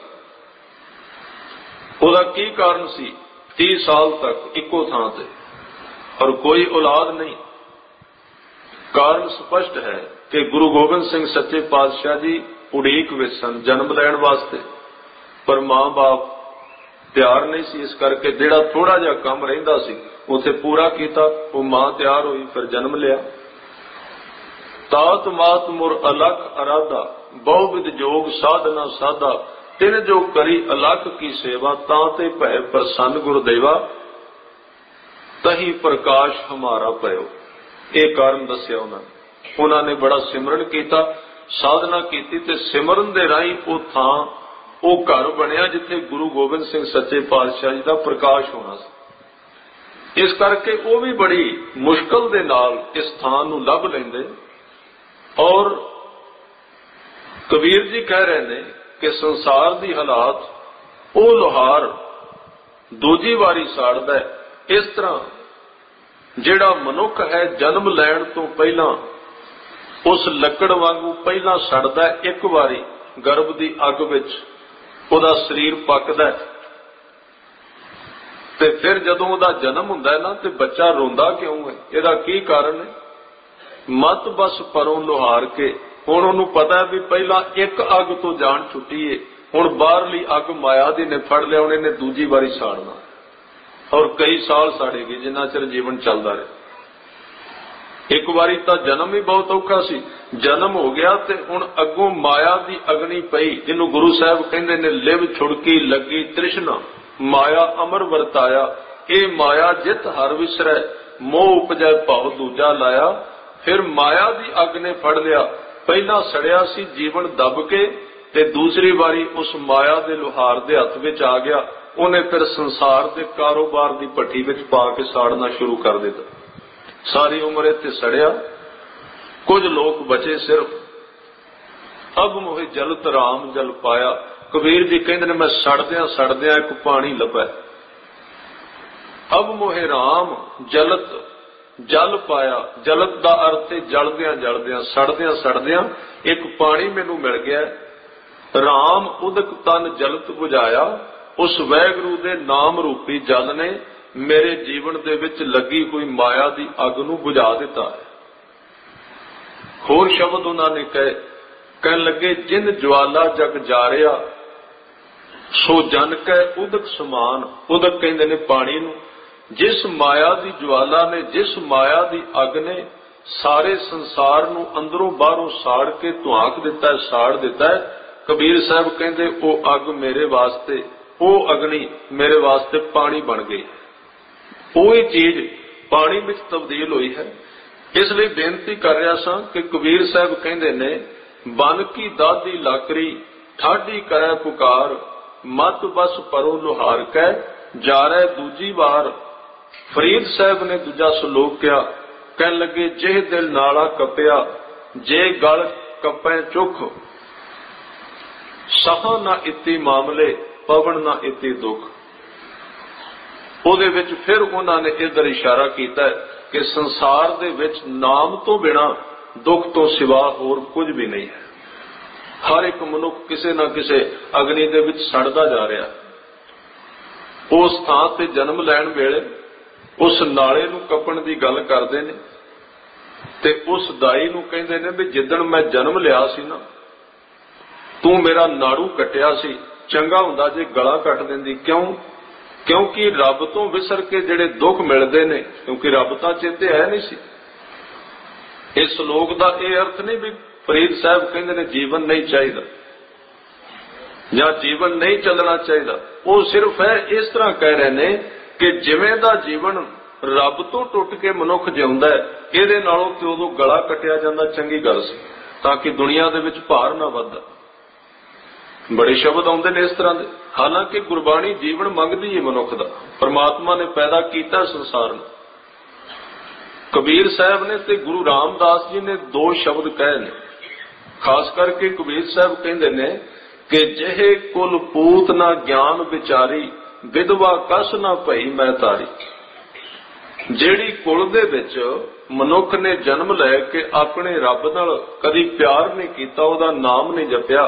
ਉਹਦਾ ਕੀ ਕਾਰਨ ਸੀ? 30 साल तक ਇੱਕੋ ਥਾਂ ਤੇ और कोई औलाद नहीं। कारण स्पष्ट है कि गुरु गोबिंद सिंह सच्चे पातशाह जी उड़ीक विच सन जन्म लैण वास्ते, पर मां बाप ਤਿਆਰ नहीं सी, इस करके जिहड़ा थोड़ा जिहा काम रहिंदा सी उथे पूरा कीता। वो मां तैयार हुई, फिर जन्म लिया। तात मात मुर अलख अराधा बहुविध जोग साधना साधा तिन जो करी अलख की सेवा ताते भय प्रसन्न गुरुदेवा तही प्रकाश हमारा पयो। ये कारण दस्या उन्होंने बड़ा सिमरन किया, साधना की ते सिमरन दे राही वो थां वो घर बनया जिथे गुरु गोबिंद सिंह सच्चे पातशाह जी का प्रकाश होना सी। इस करके वो भी बड़ी मुश्किल दे नाल इस थान नूं लभ लैंदे। और कबीर जी कह रहे हैं कि संसार दी हालात वो लोहार दूजी वारी साड़दा है। इस तरह जिहड़ा मनुख है जन्म लैण तो पहला उस लकड़ वांगू पहला सड़दा है, एक वारी गर्भ दी अग विच ਉਹਦਾ शरीर पकदा ते फिर जदों ਉਹਦਾ जन्म हुंदा है ना ते बच्चा रोंदा क्यों है? ਇਹਦਾ की कारण है? मत बस परों लोहार के। हुण ਉਹਨੂੰ पता है भी पहला एक अग तो जान छुट्टी है, हुण बाहरली अग माया दी ने फड़ लिया, ਉਹਨੇ दूजी वारी साड़ना और कई साल साड़ेगी जिन्ना चिर जीवन चलता रहे। एक बारी तो जन्म ही बहुत औखा सी, जन्म हो गया ते हुण अगों माया दी अग्नि पई, जिन्हों गुरु साहब कहंदे ने लिव छुड़की लगी तृष्णा माया अमर वरताया। ये माया जित हर विसरै मोह उपजै भाव दूजा लाया। फिर माया दी अग ने फड़ लिया, पहला सड़िया सी जीवन दब के ते दूसरी बारी उस माया दे लोहार दे हथ विच आ गया। उन्हें फिर संसार दे कारोबार दी भट्टी विच पा के साड़ना शुरू कर दिता। सारी उम्र इत्थे सड़िया, कुछ लोग बचे सिर्फ। अब मोहे जलत राम जल पाया। कबीर जी कहते ने मैं सड़द्या सड़द्या एक पानी लभा। अब मोहे राम जलत जल पाया। जलत दा अर्थ है जलद्या जलद्या सड़द्या सड़द्या एक पानी मैनू मिल गया। राम उदक तन जलत बुझाया। उस वैगुरु दे नाम रूपी जल ने मेरे जीवन दे विच लगी हुई माया दी अग नूं बुझा दिता है। होर शब्द उन्होंने कहन लगे जिन ज्वाला जग जारिया सो जन कै उदक समान। उदक कहंदे ने पानी नूं। जिस माया दी ज्वाला ने, जिस माया दी अग ने सारे संसार नूं अंदरों बाहरों साड़ के धुआंक दिता है, साड़ दिता है। कबीर साहब कहंदे वो अग मेरे वास्ते, वो अग्नि मेरे वास्ते पानी बन गई। वही चीज पानी में तब्दील हुई है। इसलिए बेनती कर रहा सा कि कबीर साहब कहंदे ने बन की दादी लाकरी ठाडी करे पुकार मत बस परो लोहार कै जा रहे दूजी बार। फरीद साहब ने दूजा सलोक किया, कहन लगे जे दिल नाला कपिया जे गल कपै चुख सहा ना इति मामले पवन ना इति दुख। ਉਹਦੇ ਵਿੱਚ फिर उन्होंने इधर इशारा किया कि संसार दे विच नाम तो बिना दुख तो सिवा होर कुछ भी नहीं है। हर एक मनुख किसी ना किसी अग्नि दे विच सड़दा जा रहा। उस थां ते जन्म लैण वेले उस नाले नूं कपण दी गल करदे ने ते उस दाई नूं कहंदे ने भी जिद्दण मैं जन्म लिया सी ना तू मेरा नाड़ू कटिया सी, चंगा हुंदा जे गला कट दिंदी। क्यों? क्योंकि रब तो विसर के जिहड़े दुख मिलते ने, क्योंकि रब तां चेते है नहीं सी। इस श्लोक का यह अर्थ नहीं भी फरीद साहब कहंदे ने जीवन नहीं चाहिए या जीवन नहीं चलना चाहिए। वो सिर्फ है इस तरह कह रहे ने कि जिवें दा जीवन रब तो टुट के मनुख जिउंदा है, इहदे नालों ते उदों गला कटिया जांदा चंगी गल सी ताकि दुनिया दे विच भार ना वधदा। बड़े शब्द आउंदे ने इस तरह दे। हालांकि गुरबाणी जीवन मंगदी है मनुख दा, परमात्मा ने पैदा किया संसार में। कबीर साहब ने ते गुरु रामदास जी ने दो शब्द कहे ने, खास करके कबीर साहब कहंदे ने कि जेहे कुल पूत ना ज्ञान विचारी विधवा कस ना भई मैं तारी। ਜਿਹੜੀ ਕੁਲ ਦੇ ਵਿੱਚ ਮਨੁੱਖ ਨੇ ਜਨਮ ਲੈ ਕੇ ਆਪਣੇ ਰੱਬ ਨਾਲ ਕਦੀ ਪਿਆਰ ਨਹੀਂ ਕੀਤਾ, ਉਹਦਾ ਨਾਮ ਨਹੀਂ ਜਪਿਆ।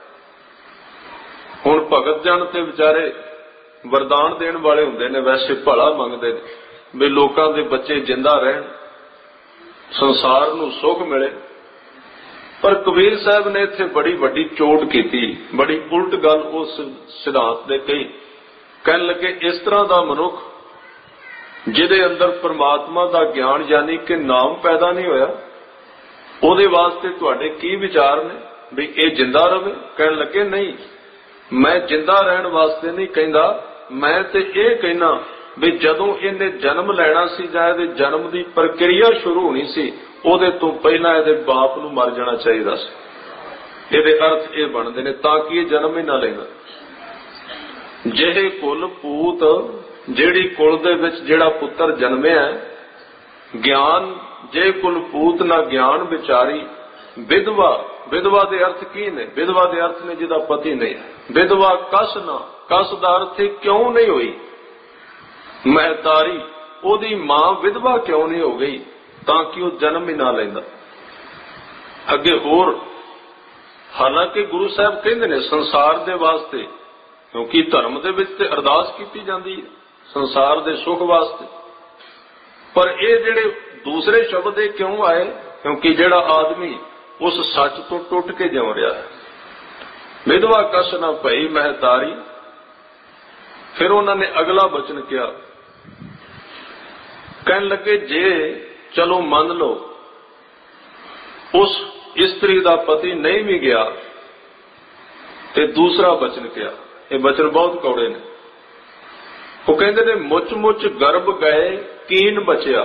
ਹੁਣ ਭਗਤ ਜਨ ਤੇ ਵਿਚਾਰੇ ਵਰਦਾਨ ਦੇਣ ਵਾਲੇ ਹੁੰਦੇ ਨੇ, ਵੈਸੇ ਭਲਾ ਮੰਗਦੇ ਨੇ ਵੀ ਲੋਕਾਂ ਦੇ ਬੱਚੇ ਜਿੰਦਾ ਰਹਿਣ, ਸੰਸਾਰ ਨੂੰ ਸੁੱਖ ਮਿਲੇ। ਪਰ ਕਬੀਰ ਸਾਹਿਬ ਨੇ ਇੱਥੇ ਬੜੀ ਵੱਡੀ ਚੋਟ ਕੀਤੀ, ਬੜੀ ਉਲਟ ਗੱਲ ਉਸ ਸਿਧਾਂਤ ਦੇ ਕਹੀ। ਕਹਿਣ ਲੱਗੇ ਇਸ ਤਰ੍ਹਾਂ ਦਾ ਮਨੁੱਖ ਜਿਹਦੇ ਅੰਦਰ ਪਰਮਾਤਮਾ ਦਾ ਗਿਆਨ ਯਾਨੀ ਕਿ ਨਾਮ ਪੈਦਾ ਨਹੀਂ ਹੋਇਆ, ਉਹਦੇ ਵਾਸਤੇ ਤੁਹਾਡੇ ਕੀ ਵਿਚਾਰ ਨੇ ਵੀ ਇਹ ਜਿੰਦਾ ਰਵੇ? ਕਹਿਣ ਲੱਗੇ ਨਹੀਂ, ਮੈਂ ਜਿੰਦਾ ਰਹਿਣ ਵਾਸਤੇ ਨਹੀਂ ਕਹਿੰਦਾ, ਮੈਂ ਤੇ ਇਹ ਕਹਿਣਾ ਵੀ ਜਦੋਂ ਇਹਨੇ ਜਨਮ ਲੈਣਾ ਸੀ ਜਾਂ ਇਹਦੇ ਜਨਮ ਦੀ ਪ੍ਰਕਿਰਿਆ ਸ਼ੁਰੂ ਹੋਣੀ ਸੀ, ਉਹਦੇ ਤੋਂ ਪਹਿਲਾਂ ਇਹਦੇ ਬਾਪ ਨੂੰ ਮਰ ਜਾਣਾ ਚਾਹੀਦਾ ਸੀ। ਇਹਦੇ ਅਰਥ ਇਹ ਬਣਦੇ ਨੇ ਤਾਂ ਕਿ ਇਹ ਜਨਮ ਹੀ ਨਾ ਲੈਣਾ। ਜਿਹੇ ਕੁਲ ਪੂਤ, ਜਿਹੜੀ ਕੁਲ ਦੇ ਵਿੱਚ ਜਿਹੜਾ ਪੁੱਤਰ ਜਨਮਿਆ, ਗਿਆਨ ਜੇ ਕੁਲ ਪੂਤ ਨਾ ਗਿਆਨ ਵਿਚਾਰੀ, ਵਿਧਵਾ, ਵਿਧਵਾ ਦੇ ਅਰਥ ਕੀ ਨੇ? ਵਿਧਵਾ ਦੇ ਅਰਥ ਨੇ ਜਿਹਦਾ ਪਤੀ ਨਹੀਂ। ਵਿਧਵਾ ਕਸ ਨਾ, ਕਸ ਦਾ ਅਰਥ ਕਿਉਂ ਨਹੀਂ ਹੋਈ? ਮਹਿਤਾਰੀ, ਉਹਦੀ ਮਾਂ ਵਿਧਵਾ ਕਿਉਂ ਨਹੀਂ ਹੋ ਗਈ? ਤਾਂ ਕਿ ਉਹ ਜਨਮ ਹੀ ਨਾ ਲੈਂਦਾ। ਅੱਗੇ ਹੋਰ, ਹਾਲਾਂਕਿ ਗੁਰੂ ਸਾਹਿਬ ਕਹਿੰਦੇ ਨੇ ਸੰਸਾਰ ਦੇ ਵਾਸਤੇ, ਕਿਉਂਕਿ ਧਰਮ ਦੇ ਵਿੱਚ ਤੇ ਅਰਦਾਸ ਕੀਤੀ ਜਾਂਦੀ ਹੈ ਸੰਸਾਰ ਦੇ ਸੁੱਖ ਵਾਸਤੇ, ਪਰ ਇਹ ਜਿਹੜੇ ਦੂਸਰੇ ਸ਼ਬਦ ਇਹ ਕਿਉਂ ਆਏ? ਕਿਉਂਕਿ ਜਿਹੜਾ ਆਦਮੀ ਉਸ ਸੱਚ ਤੋਂ ਟੁੱਟ ਕੇ ਜਿਉ ਰਿਹਾ ਹੈ। ਵਿਧਵਾ ਕਸ ਨਾ ਭਈ ਮਹਿਤਾਰੀ। ਫਿਰ ਉਹਨਾਂ ਨੇ ਅਗਲਾ ਬਚਨ ਕਿਹਾ, ਕਹਿਣ ਲੱਗੇ ਜੇ ਚਲੋ ਮੰਨ ਲਓ ਉਸ ਇਸਤਰੀ ਦਾ ਪਤੀ ਨਹੀਂ ਵੀ ਗਿਆ, ਤੇ ਦੂਸਰਾ ਬਚਨ ਕਿਹਾ। ਇਹ ਬਚਨ ਬਹੁਤ ਕੌੜੇ ਨੇ। ਉਹ ਕਹਿੰਦੇ ਨੇ ਮੁੱਚ ਮੁੱਚ ਗਰਭ ਗਏ ਕੀਨ ਬਚਿਆ।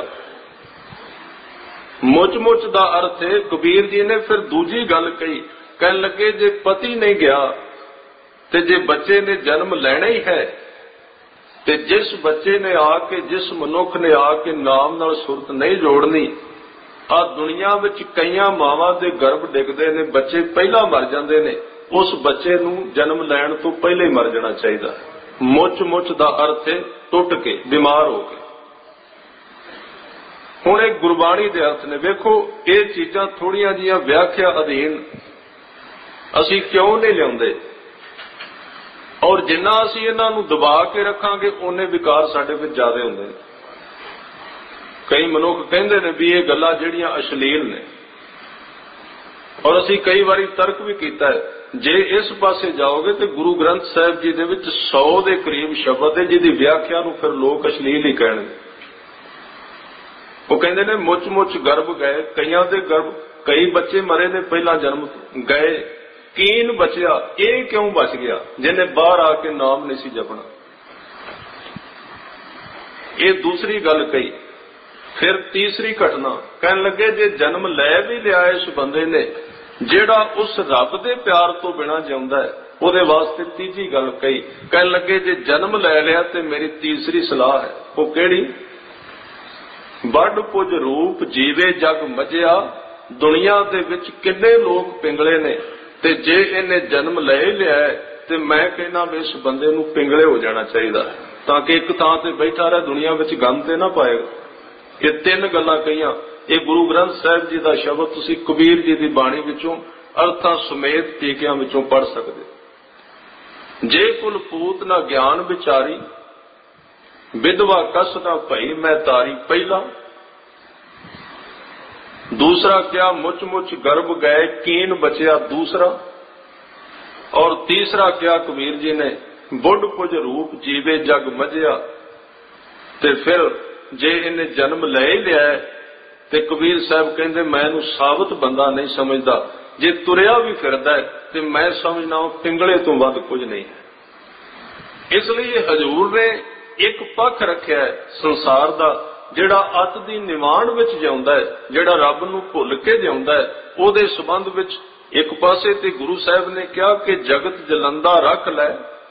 ਮੁੱਚ ਮੁੱਚ ਦਾ ਅਰਥ ਹੈ, ਕਬੀਰ ਜੀ ਨੇ ਫਿਰ ਦੂਜੀ ਗੱਲ ਕਹੀ। ਕਹਿਣ ਲੱਗੇ ਜੇ ਪਤੀ ਨਹੀਂ ਗਿਆ ਤੇ ਜੇ ਬੱਚੇ ਨੇ ਜਨਮ ਲੈਣਾ ਹੀ ਹੈ, ਤੇ ਜਿਸ ਬੱਚੇ ਨੇ ਆ ਕੇ, ਜਿਸ ਮਨੁੱਖ ਨੇ ਆ ਕੇ ਨਾਮ ਨਾਲ ਸੁਰਤ ਨਹੀਂ ਜੋੜਨੀ, ਆ ਦੁਨੀਆ ਵਿੱਚ ਕਈਆਂ ਮਾਵਾਂ ਦੇ ਗਰਭ ਡਿੱਗਦੇ ਨੇ, ਬੱਚੇ ਪਹਿਲਾਂ ਮਰ ਜਾਂਦੇ ਨੇ। ਉਸ ਬੱਚੇ ਨੂੰ ਜਨਮ ਲੈਣ ਤੋਂ ਪਹਿਲਾਂ ਹੀ ਮਰ ਜਾਣਾ ਚਾਹੀਦਾ। ਮੁੱਚ ਮੁੱਚ ਦਾ ਅਰਥ ਹੈ ਟੁੱਟ ਕੇ, ਬਿਮਾਰ ਹੋ ਕੇ। ਹੁਣ ਇਹ ਗੁਰਬਾਣੀ ਦੇ ਅਰਥ ਨੇ। ਵੇਖੋ ਇਹ ਚੀਜ਼ਾਂ ਥੋੜੀਆਂ ਜੀਆਂ ਵਿਆਖਿਆ ਅਧੀਨ ਅਸੀਂ ਕਿਉਂ ਨਹੀਂ ਲਿਆਉਂਦੇ, ਔਰ ਜਿੰਨਾ ਅਸੀਂ ਇਹਨਾਂ ਨੂੰ ਦਬਾ ਕੇ ਰੱਖਾਂਗੇ ਉਹਨੇ ਵਿਕਾਰ ਸਾਡੇ ਵਿੱਚ ਜ਼ਿਆਦਾ ਹੁੰਦੇ ਨੇ। ਕਈ ਮਨੁੱਖ ਕਹਿੰਦੇ ਨੇ ਵੀ ਇਹ ਗੱਲਾਂ ਜਿਹੜੀਆਂ ਅਸ਼ਲੀਲ ਨੇ, ਔਰ ਅਸੀਂ ਕਈ ਵਾਰੀ ਤਰਕ ਵੀ ਕੀਤਾ ਹੈ, ਜੇ ਇਸ ਪਾਸੇ ਜਾਓਗੇ ਤੇ ਗੁਰੂ ਗ੍ਰੰਥ ਸਾਹਿਬ ਜੀ ਦੇ ਵਿੱਚ 100 ਦੇ ਕਰੀਬ ਸ਼ਬਦ ਹੈ ਜਿਹਦੀ ਵਿਆਖਿਆ ਨੂੰ ਫਿਰ ਲੋਕ ਅਸ਼ਲੀਲ ਹੀ ਕਹਿਣਗੇ। ਉਹ ਕਹਿੰਦੇ ਨੇ ਮੁੱਚ ਮੁੱਚ ਗਰਭ ਗਏ, ਕਈਆਂ ਦੇ ਗਰਭ, ਕਈ ਬੱਚੇ ਮਰੇ ਨੇ ਪਹਿਲਾਂ ਜਨਮ ਗਏ। ਕੀਨ ਬਚਿਆ, ਇਹ ਕਿਉਂ ਬਚ ਗਿਆ? ਜਿਹਨੇ ਬਾਹਰ ਆ ਕੇ ਨਾਮ ਨਹੀਂ ਸੀ ਜਪਣਾ। ਇਹ ਦੂਸਰੀ ਗੱਲ ਕਹੀ। ਫਿਰ ਤੀਸਰੀ ਘਟਨਾ, ਕਹਿਣ ਲੱਗੇ ਜੇ ਜਨਮ ਲੈ ਵੀ ਲਿਆ ਇਸ ਬੰਦੇ ਨੇ, ਜਿਹੜਾ ਉਸ ਰੱਬ ਦੇ ਪਿਆਰ ਤੋਂ ਬਿਨਾਂ ਜਿਉਂਦਾ ਹੈ, ਉਹਦੇ ਵਾਸਤੇ ਤੀਜੀ ਗੱਲ ਕਹੀ। ਕਹਿਣ ਲੱਗੇ ਜੇ ਜਨਮ ਲੈ ਲਿਆ ਤੇ ਮੇਰੀ ਤੀਸਰੀ ਸਲਾਹ ਹੈ। ਉਹ ਕਿਹੜੀ? ਵੱਡ ਪੁੱਜ ਰੂਪ ਜੀਵੇ ਜਗ ਮਜਿਆ। ਦੁਨੀਆ ਦੇ ਵਿੱਚ ਕਿੰਨੇ ਲੋਕ ਪਿੰਗਲੇ ਨੇ, ਤੇ ਜੇ ਇਹਨੇ ਜਨਮ ਲੈ ਲਿਆ ਤੇ ਮੈਂ ਕਹਿੰਦਾ ਵੀ ਇਸ ਬੰਦੇ ਨੂੰ ਪਿੰਗਲੇ ਹੋ ਜਾਣਾ ਚਾਹੀਦਾ, ਤਾਂ ਕਿ ਇੱਕ ਥਾਂ ਤੇ ਬੈਠਾ ਰਹੇ, ਦੁਨੀਆ ਵਿੱਚ ਗੰਦ ਤੇ ਨਾ ਪਾਏਗਾ। ਇਹ ਤਿੰਨ ਗੱਲਾਂ ਕਹੀਆਂ। ਇਹ ਗੁਰੂ ਗ੍ਰੰਥ ਸਾਹਿਬ ਜੀ ਦਾ ਸ਼ਬਦ ਤੁਸੀਂ ਕਬੀਰ ਜੀ ਦੀ ਬਾਣੀ ਵਿੱਚੋਂ ਅਰਥਾਂ ਸਮੇਤ ਟੀਕਿਆਂ ਵਿੱਚੋਂ ਪੜ੍ਹ ਸਕਦੇ। ਜੇ ਕੁਲ ਪੂਤ ਨਾ ਗਿਆਨ ਵਿਚਾਰੀ, ਵਿਧਵਾ ਕਸ ਨਾ ਭਈ ਮੈਂ ਤਾਰੀ। ਪਹਿਲਾ। दूसरा क्या मुच मुच गर्भ गए कीन बचिया दूसरा। और तीसरा क्या कबीर जी ने बुढ़ पुज रूप जीवे जग मजिया। ते फिर जे इन्हें जन्म ले ही लिया है ते कबीर साहब कहते मैं इहनूं साबित बंदा नहीं समझदा, जे तुरिया भी फिरदा है ते मैं समझना पिंगले तो वध कुछ नहीं है। इसलिए हजूर ने एक पक्ष रखिया है संसार दा, ਜਿਹੜਾ ਅੱਤ ਦੀ ਨਿਵਾਣ ਵਿੱਚ ਜਿਉਂਦਾ ਹੈ, ਜਿਹੜਾ ਰੱਬ ਨੂੰ ਭੁੱਲ ਕੇ ਜਿਉਂਦਾ ਹੈ, ਉਹਦੇ ਸੰਬੰਧ ਵਿੱਚ ਇੱਕ ਪਾਸੇ ਤੇ ਗੁਰੂ ਸਾਹਿਬ ਨੇ ਕਿਹਾ ਕਿ ਜਗਤ ਜਲੰਦਾ ਰੱਖ ਲੈ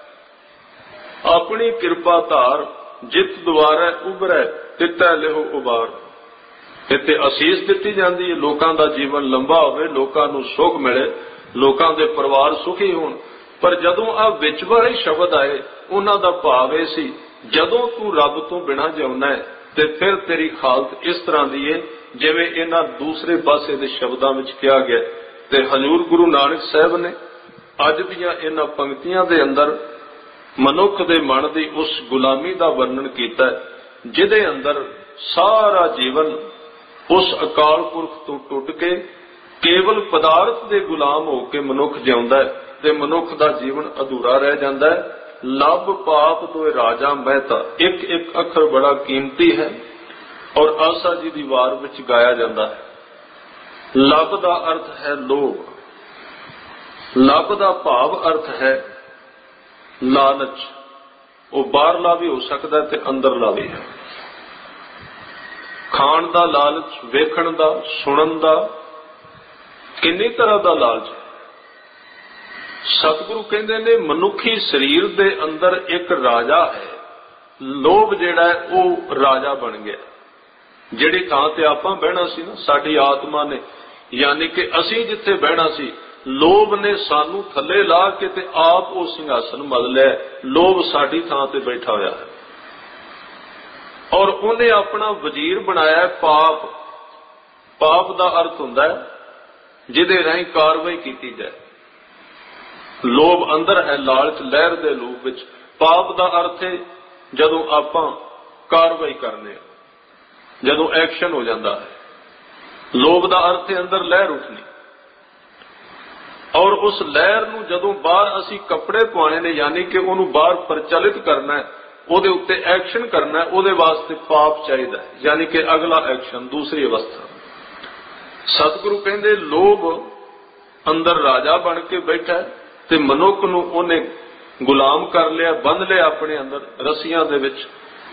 ਆਪਣੀ ਕਿਰਪਾ ਧਾਰ, ਜਿਤ ਦੁਆਰੈ ਉਭਰੈ ਤਿਤੈ ਲਿਹੁ ਉਬਾਰ। ਇੱਥੇ ਅਸੀਸ ਦਿੱਤੀ ਜਾਂਦੀ ਹੈ, ਲੋਕਾਂ ਦਾ ਜੀਵਨ ਲੰਬਾ ਹੋਵੇ, ਲੋਕਾਂ ਨੂੰ ਸੁੱਖ ਮਿਲੇ, ਲੋਕਾਂ ਦੇ ਪਰਿਵਾਰ ਸੁਖੀ ਹੋਣ। ਪਰ ਜਦੋਂ ਆ ਵਿੱਚ ਵਾਲੇ ਸ਼ਬਦ ਆਏ, ਉਹਨਾਂ ਦਾ ਭਾਵ ਇਹ ਸੀ ਜਦੋਂ ਤੂੰ ਰੱਬ ਤੋਂ ਬਿਨਾਂ ਜਿਉਣਾ ਹੈ ਤੇ ਫਿਰ ਤੇਰੀ ਹਾਲਤ ਇਸ ਤਰ੍ਹਾਂ ਦੀ ਹੈ ਜਿਵੇਂ ਇਹਨਾਂ ਦੂਸਰੇ ਪਾਸੇ ਦੇ ਸ਼ਬਦਾਂ ਵਿੱਚ ਕਿਹਾ ਗਿਆ। ਤੇ ਹਜ਼ੂਰ ਗੁਰੂ ਨਾਨਕ ਸਾਹਿਬ ਨੇ ਅੱਜ ਦੀਆਂ ਇਹਨਾਂ ਪੰਕਤੀਆਂ ਦੇ ਅੰਦਰ ਮਨੁੱਖ ਦੇ ਮਨ ਦੀ ਉਸ ਗੁਲਾਮੀ ਦਾ ਵਰਣਨ ਕੀਤਾ ਜਿਹਦੇ ਅੰਦਰ ਸਾਰਾ ਜੀਵਨ ਉਸ ਅਕਾਲ ਪੁਰਖ ਤੋਂ ਟੁੱਟ ਕੇ ਕੇਵਲ ਪਦਾਰਥ ਦੇ ਗੁਲਾਮ ਹੋ ਕੇ ਮਨੁੱਖ ਜਿਉਂਦਾ ਹੈ ਤੇ ਮਨੁੱਖ ਦਾ ਜੀਵਨ ਅਧੂਰਾ ਰਹਿ ਜਾਂਦਾ ਹੈ। ਲੱਭ ਪਾਪ ਤੋਏ ਰਾਜਾ ਮਹਿਤਾ, ਇੱਕ ਇੱਕ ਅੱਖਰ ਬੜਾ ਕੀਮਤੀ ਹੈ ਔਰ ਆਸਾ ਜੀ ਦੀ ਵਾਰ ਵਿੱਚ ਗਾਇਆ ਜਾਂਦਾ ਹੈ। ਲੱਭ ਦਾ ਅਰਥ ਹੈ ਲੋਭ, ਲੱਭ ਦਾ ਭਾਵ ਅਰਥ ਹੈ ਲਾਲਚ। ਉਹ ਬਾਹਰਲਾ ਵੀ ਹੋ ਸਕਦਾ ਤੇ ਅੰਦਰਲਾ ਵੀ ਹੈ। ਖਾਣ ਦਾ ਲਾਲਚ, ਵੇਖਣ ਦਾ, ਸੁਣਨ ਦਾ, ਕਿੰਨੀ ਤਰ੍ਹਾਂ ਦਾ ਲਾਲਚ ਹੈ। ਸਤਿਗੁਰੂ ਕਹਿੰਦੇ ਨੇ ਮਨੁੱਖੀ ਸਰੀਰ ਦੇ ਅੰਦਰ ਇੱਕ ਰਾਜਾ ਹੈ। ਲੋਭ ਜਿਹੜਾ ਹੈ ਉਹ ਰਾਜਾ ਬਣ ਗਿਆ। ਜਿਹੜੀ ਥਾਂ ਤੇ ਆਪਾਂ ਬਹਿਣਾ ਸੀ ਨਾ, ਸਾਡੀ ਆਤਮਾ ਨੇ, ਯਾਨੀ ਕਿ ਅਸੀਂ ਜਿੱਥੇ ਬਹਿਣਾ ਸੀ, ਲੋਭ ਨੇ ਸਾਨੂੰ ਥੱਲੇ ਲਾ ਕੇ ਤੇ ਆਪ ਉਹ ਸਿੰਘਾਸਨ ਮੱਲ ਲਿਆ। ਲੋਭ ਸਾਡੀ ਥਾਂ ਤੇ ਬੈਠਾ ਹੋਇਆ ਹੈ ਔਰ ਉਹਨੇ ਆਪਣਾ ਵਜ਼ੀਰ ਬਣਾਇਆ ਪਾਪ। ਪਾਪ ਦਾ ਅਰਥ ਹੁੰਦਾ ਹੈ ਜਿਹਦੇ ਰਾਹੀਂ ਕਾਰਵਾਈ ਕੀਤੀ ਜਾਏ। ਲੋਭ ਅੰਦਰ ਹੈ, ਲਾਲਚ ਲਹਿਰ ਦੇ ਰੂਪ ਵਿੱਚ। ਪਾਪ ਦਾ ਅਰਥ ਹੈ ਜਦੋਂ ਆਪਾਂ ਕਾਰਵਾਈ ਕਰਨੇ ਆ, ਜਦੋਂ ਐਕਸ਼ਨ ਹੋ ਜਾਂਦਾ ਹੈ। ਲੋਭ ਦਾ ਅਰਥ ਹੈ ਅੰਦਰ ਲਹਿਰ ਉੱਠਣੀ ਔਰ ਉਸ ਲਹਿਰ ਨੂੰ ਜਦੋਂ ਬਾਹਰ ਅਸੀਂ ਕੱਪੜੇ ਪਾਉਣੇ ਨੇ, ਯਾਨੀ ਕਿ ਉਹਨੂੰ ਬਾਹਰ ਪ੍ਰਚਲਿਤ ਕਰਨਾ ਹੈ, ਉਹਦੇ ਉੱਤੇ ਐਕਸ਼ਨ ਕਰਨਾ ਹੈ, ਉਹਦੇ ਵਾਸਤੇ ਪਾਪ ਚਾਹੀਦਾ ਹੈ, ਯਾਨੀ ਕਿ ਅਗਲਾ ਐਕਸ਼ਨ, ਦੂਸਰੀ ਅਵਸਥਾ। ਸਤਿਗੁਰੂ ਕਹਿੰਦੇ ਲੋਭ ਅੰਦਰ ਰਾਜਾ ਬਣ ਕੇ ਬੈਠਾ ਤੇ ਮਨੁੱਖ ਨੂੰ ਉਹਨੇ ਗੁਲਾਮ ਕਰ ਲਿਆ, ਬੰਧ ਲਿਆ ਆਪਣੇ ਅੰਦਰ ਰੱਸੀਆਂ ਦੇ ਵਿੱਚ।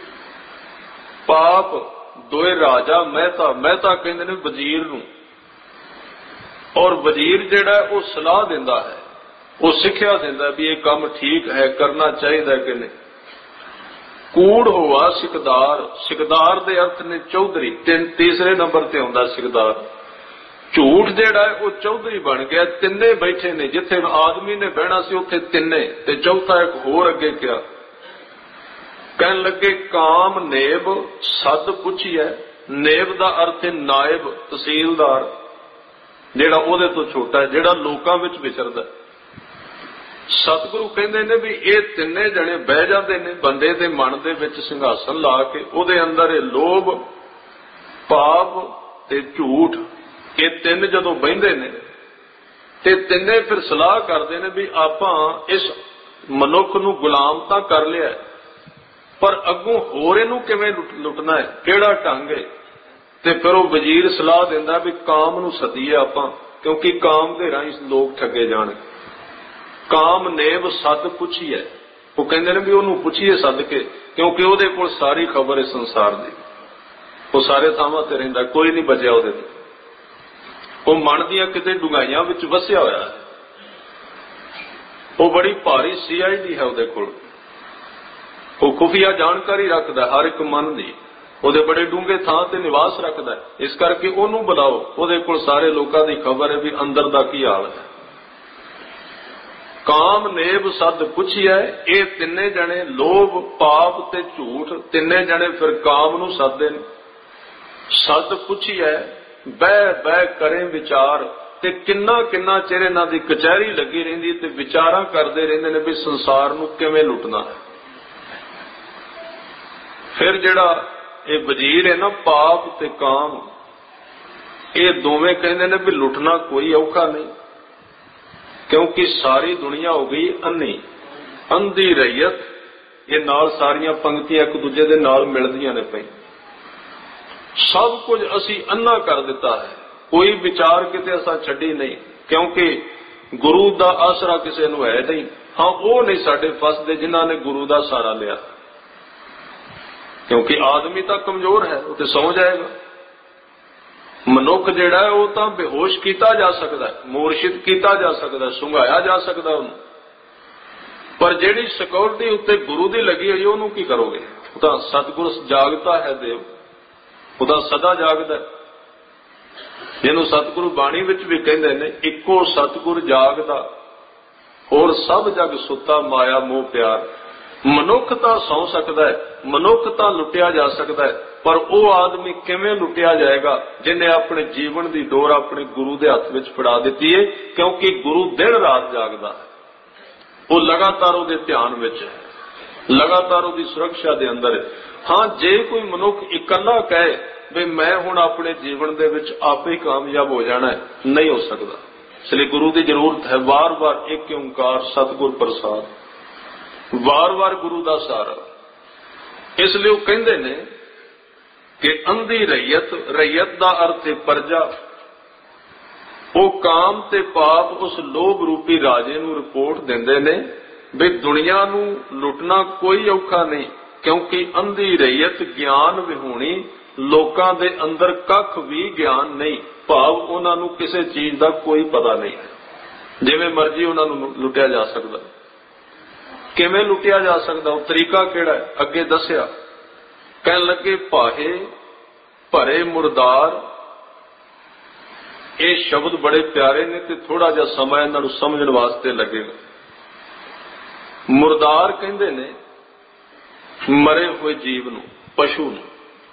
ਪਾਪ ਦੋਏ ਰਾਜਾ ਮਹਿਤਾ, ਮਹਿਤਾ ਕਹਿੰਦੇ ਨੇ ਵਜ਼ੀਰ ਨੂੰ। ਔਰ ਵਜ਼ੀਰ ਜਿਹੜਾ ਉਹ ਸਲਾਹ ਦਿੰਦਾ ਹੈ, ਉਹ ਸਿੱਖਿਆ ਦਿੰਦਾ ਵੀ ਇਹ ਕੰਮ ਠੀਕ ਹੈ, ਕਰਨਾ ਚਾਹੀਦਾ ਕਿ ਨਹੀਂ। ਕੂੜ ਹੋਆ ਸਿਕਦਾਰ, ਸਿਕਦਾਰ ਦੇ ਅਰਥ ਨੇ ਚੌਧਰੀ, ਤੀਸਰੇ ਨੰਬਰ ਤੇ ਆਉਂਦਾ ਸਿਕਦਾਰ। ਝੂਠ ਜਿਹੜਾ ਹੈ ਉਹ ਚੌਧਰੀ ਬਣ ਗਿਆ। ਤਿੰਨੇ ਬੈਠੇ ਨੇ, ਜਿੱਥੇ ਆਦਮੀ ਨੇ ਬਹਿਣਾ ਸੀ ਉੱਥੇ ਤਿੰਨੇ, ਤੇ ਚੌਥਾ ਇੱਕ ਹੋਰ ਅੱਗੇ ਕਿਹਾ। ਕਹਿਣ ਲੱਗੇ ਕਾਮ ਨੇਬ ਸੱਦ ਪੁੱਛੀਐ। ਨੇਬ ਦਾ ਅਰਥ ਹੈ ਨਾਇਬ, ਤਹਿਸੀਲਦਾਰ, ਜਿਹੜਾ ਉਹਦੇ ਤੋਂ ਛੋਟਾ ਹੈ, ਜਿਹੜਾ ਲੋਕਾਂ ਵਿੱਚ ਵਿਚਰਦਾ। ਸਤਿਗੁਰੂ ਕਹਿੰਦੇ ਨੇ ਵੀ ਇਹ ਤਿੰਨੇ ਜਣੇ ਬਹਿ ਜਾਂਦੇ ਨੇ ਬੰਦੇ ਦੇ ਮਨ ਦੇ ਵਿੱਚ ਸਿੰਘਾਸਨ ਲਾ ਕੇ। ਉਹਦੇ ਅੰਦਰ ਇਹ ਲੋਭ, ਪਾਪ ਤੇ ਝੂਠ, ਇਹ ਤਿੰਨ ਜਦੋਂ ਬਹਿੰਦੇ ਨੇ ਤੇ ਤਿੰਨੇ ਫਿਰ ਸਲਾਹ ਕਰਦੇ ਨੇ ਵੀ ਆਪਾਂ ਇਸ ਮਨੁੱਖ ਨੂੰ ਗੁਲਾਮ ਤਾਂ ਕਰ ਲਿਆ, ਪਰ ਅੱਗੋਂ ਹੋਰ ਇਹਨੂੰ ਕਿਵੇਂ ਲੁੱਟਣਾ ਹੈ, ਕਿਹੜਾ ਢੰਗ ਹੈ। ਤੇ ਫਿਰ ਉਹ ਵਜ਼ੀਰ ਸਲਾਹ ਦਿੰਦਾ ਵੀ ਕਾਮ ਨੂੰ ਸੱਦੀਏ ਆਪਾਂ, ਕਿਉਂਕਿ ਕਾਮ ਦੇ ਰਾਹੀਂ ਲੋਕ ਠੱਗੇ ਜਾਣ। ਕਾਮ ਨੇਬ ਸੱਦ ਪੁੱਛੀਏ। ਉਹ ਕਹਿੰਦੇ ਨੇ ਵੀ ਉਹਨੂੰ ਪੁੱਛੀਏ ਸੱਦ ਕੇ, ਕਿਉਂਕਿ ਉਹਦੇ ਕੋਲ ਸਾਰੀ ਖਬਰ ਹੈ ਸੰਸਾਰ ਦੀ। ਉਹ ਸਾਰੇ ਥਾਵਾਂ ਤੇ ਰਹਿੰਦਾ, ਕੋਈ ਨਹੀਂ ਬਚਿਆ ਉਹਦੇ ਤੋਂ। ਉਹ ਮਨ ਦੀਆਂ ਕਿਤੇ ਡੂੰਘਾਈਆਂ ਵਿੱਚ ਵਸਿਆ ਹੋਇਆ ਹੈ। ਉਹ ਬੜੀ ਭਾਰੀ CID ਹੈ ਉਹਦੇ ਕੋਲ। ਉਹ ਖੁਫੀਆ ਜਾਣਕਾਰੀ ਰੱਖਦਾ ਹਰ ਇੱਕ ਮਨ ਦੀ, ਉਹਦੇ ਬੜੇ ਡੂੰਘੇ ਥਾਂ ਤੇ ਨਿਵਾਸ ਰੱਖਦਾ। ਇਸ ਕਰਕੇ ਉਹਨੂੰ ਬੁਲਾਓ, ਉਹਦੇ ਕੋਲ ਸਾਰੇ ਲੋਕਾਂ ਦੀ ਖਬਰ ਹੈ ਵੀ ਅੰਦਰ ਦਾ ਕੀ ਹਾਲ ਹੈ। ਕਾਮ ਨੇਬ ਸੱਦ ਪੁੱਛੀਐ। ਇਹ ਤਿੰਨੇ ਜਣੇ ਲੋਭ, ਪਾਪ ਤੇ ਝੂਠ, ਤਿੰਨੇ ਜਣੇ ਫਿਰ ਕਾਮ ਨੂੰ ਸੱਦਦੇ ਨੇ। ਸੱਦ ਪੁੱਛੀਐ, ਬਹਿ ਬਹਿ ਕਰੇ ਵਿਚਾਰ। ਤੇ ਕਿੰਨਾ ਕਿੰਨਾ ਚਿਰ ਇਹਨਾਂ ਦੀ ਕਚਹਿਰੀ ਲੱਗੀ ਰਹਿੰਦੀ ਤੇ ਵਿਚਾਰਾਂ ਕਰਦੇ ਰਹਿੰਦੇ ਨੇ ਵੀ ਸੰਸਾਰ ਨੂੰ ਕਿਵੇਂ ਲੁੱਟਣਾ ਹੈ। ਫਿਰ ਜਿਹੜਾ ਇਹ ਵਜ਼ੀਰ ਹੈ ਨਾ, ਪਾਪ ਤੇ ਕਾਮ, ਇਹ ਦੋਵੇਂ ਕਹਿੰਦੇ ਨੇ ਵੀ ਲੁੱਟਣਾ ਕੋਈ ਔਖਾ ਨਹੀਂ, ਕਿਉਂਕਿ ਸਾਰੀ ਦੁਨੀਆ ਹੋ ਗਈ ਅੰਨੀ, ਅੰਧੀ ਰਈਅਤ। ਇਹ ਨਾਲ ਸਾਰੀਆਂ ਪੰਕਤੀਆਂ ਇੱਕ ਦੂਜੇ ਦੇ ਨਾਲ ਮਿਲਦੀਆਂ ਨੇ ਪਈ। ਸਭ ਕੁਝ ਅਸੀਂ ਅੰਨਾ ਕਰ ਦਿੱਤਾ ਹੈ, ਕੋਈ ਵਿਚਾਰ ਕਿਤੇ ਅਸਾਂ ਛੱਡੀ ਨਹੀਂ, ਕਿਉਂਕਿ ਗੁਰੂ ਦਾ ਆਸਰਾ ਕਿਸੇ ਨੂੰ ਹੈ ਨਹੀਂ। ਹਾਂ, ਉਹ ਨਹੀਂ ਸਾਡੇ ਫਸਦੇ ਜਿਨ੍ਹਾਂ ਨੇ ਗੁਰੂ ਦਾ ਸਹਾਰਾ ਲਿਆ, ਕਿਉਂਕਿ ਆਦਮੀ ਤਾਂ ਕਮਜ਼ੋਰ ਹੈ, ਉਹ ਤੇ ਸੌ ਜਾਏਗਾ। ਮਨੁੱਖ ਜਿਹੜਾ ਹੈ ਉਹ ਤਾਂ ਬੇਹੋਸ਼ ਕੀਤਾ ਜਾ ਸਕਦਾ, ਮੂਰਛਿਤ ਕੀਤਾ ਜਾ ਸਕਦਾ, ਸੁੰਘਾਇਆ ਜਾ ਸਕਦਾ ਉਹਨੂੰ, ਪਰ ਜਿਹੜੀ ਸਿਕਿਉਰਿਟੀ ਉੱਤੇ ਗੁਰੂ ਦੀ ਲੱਗੀ ਹੋਈ ਉਹਨੂੰ ਕੀ ਕਰੋਗੇ। ਉਹ ਤਾਂ ਸਤਿਗੁਰ ਜਾਗਤਾ ਹੈ ਦੇਵ, ਉਹ ਤਾਂ ਸਦਾ ਜਾਗਦਾ। ਜਿਹਨੂੰ ਸਤਿਗੁਰੂ ਬਾਣੀ ਵਿੱਚ ਵੀ ਕਹਿੰਦੇ ਨੇ, ਇੱਕੋ ਸਤਿਗੁਰ ਜਾਗਦਾ, ਹੋਰ ਸਭ ਜਗ ਸੁੱਤਾ ਮਾਇਆ ਮੋਹ ਪਿਆਰ। ਮਨੁੱਖ ਤਾਂ ਸੌ ਸਕਦਾ ਹੈ, ਮਨੁੱਖ ਤਾਂ ਲੁੱਟਿਆ ਜਾ ਸਕਦਾ ਹੈ, ਪਰ ਉਹ ਆਦਮੀ ਕਿਵੇਂ ਲੁੱਟਿਆ ਜਾਏਗਾ ਜਿਹਨੇ ਆਪਣੇ ਜੀਵਨ ਦੀ ਡੋਰ ਆਪਣੇ ਗੁਰੂ ਦੇ ਹੱਥ ਵਿੱਚ ਫੜਾ ਦਿੱਤੀ ਹੈ? ਕਿਉਂਕਿ ਗੁਰੂ ਦਿਨ ਰਾਤ ਜਾਗਦਾ ਹੈ, ਉਹ ਲਗਾਤਾਰ ਉਹਦੇ ਧਿਆਨ ਵਿੱਚ ਹੈ, ਲਗਾਤਾਰ ਉਹਦੀ ਸੁਰੱਖਿਆ ਦੇ ਅੰਦਰ ਹੈ। ਹਾਂ, ਜੇ ਕੋਈ ਮਨੁੱਖ ਇਕੱਲਾ ਕਹੇ ਵੀ ਮੈਂ ਹੁਣ ਆਪਣੇ ਜੀਵਨ ਦੇ ਵਿੱਚ ਆਪੇ ਹੀ ਕਾਮਯਾਬ ਹੋ ਜਾਣਾ ਹੈ, ਨਹੀਂ ਹੋ ਸਕਦਾ। ਇਸ ਲਈ ਗੁਰੂ ਦੀ ਜ਼ਰੂਰਤ ਹੈ। ਵਾਰ-ਵਾਰ ਇੱਕ ਓਂਕਾਰ ਸਤਿਗੁਰ ਪ੍ਰਸਾਦ, ਵਾਰ-ਵਾਰ ਗੁਰੂ ਦਾ ਸਹਾਰਾ। ਇਸ ਲਈ ਉਹ ਕਹਿੰਦੇ ਨੇ ਕਿ ਅੰਧੀ ਰਈਅਤ, ਰਈਅਤ ਦਾ ਅਰਥ ਹੈ ਪ੍ਰਜਾ, ਉਹ ਕਾਮ ਤੇ ਪਾਪ ਉਸ ਲੋਭ ਰੂਪੀ ਰਾਜੇ ਨੂੰ ਰਿਪੋਰਟ ਦਿੰਦੇ ਨੇ ਵੀ ਦੁਨੀਆ ਨੂੰ ਲੁੱਟਣਾ ਕੋਈ ਔਖਾ ਨਹੀਂ, ਕਿਉਂਕਿ ਅੰਧੀ ਰਈਅਤ ਗਿਆਨ ਵਿਹੂਣੀ, ਲੋਕਾਂ ਦੇ ਅੰਦਰ ਕੱਖ ਵੀ ਗਿਆਨ ਨਹੀਂ, ਭਾਵ ਉਹਨਾਂ ਨੂੰ ਕਿਸੇ ਚੀਜ਼ ਦਾ ਕੋਈ ਪਤਾ ਨਹੀਂ ਹੈ। ਜਿਵੇਂ ਮਰਜ਼ੀ ਉਹਨਾਂ ਨੂੰ ਲੁੱਟਿਆ ਜਾ ਸਕਦਾ। ਕਿਵੇਂ ਲੁੱਟਿਆ ਜਾ ਸਕਦਾ? ਉਹ ਤਰੀਕਾ ਕਿਹੜਾ ਹੈ? ਅੱਗੇ ਦੱਸਿਆ। ਕਹਿਣ ਲੱਗੇ ਪਾਹੇ ਭਰੇ ਮੁਰਦਾਰ। ਇਹ ਸ਼ਬਦ ਬੜੇ ਪਿਆਰੇ ਨੇ ਤੇ ਥੋੜਾ ਜਿਹਾ ਸਮਾਂ ਇਹਨਾਂ ਨੂੰ ਸਮਝਣ ਵਾਸਤੇ ਲੱਗੇਗਾ। ਮੁਰਦਾਰ ਕਹਿੰਦੇ ਨੇ ਮਰੇ ਹੋਏ ਜੀਵ ਨੂੰ, ਪਸ਼ੂ ਨੂੰ।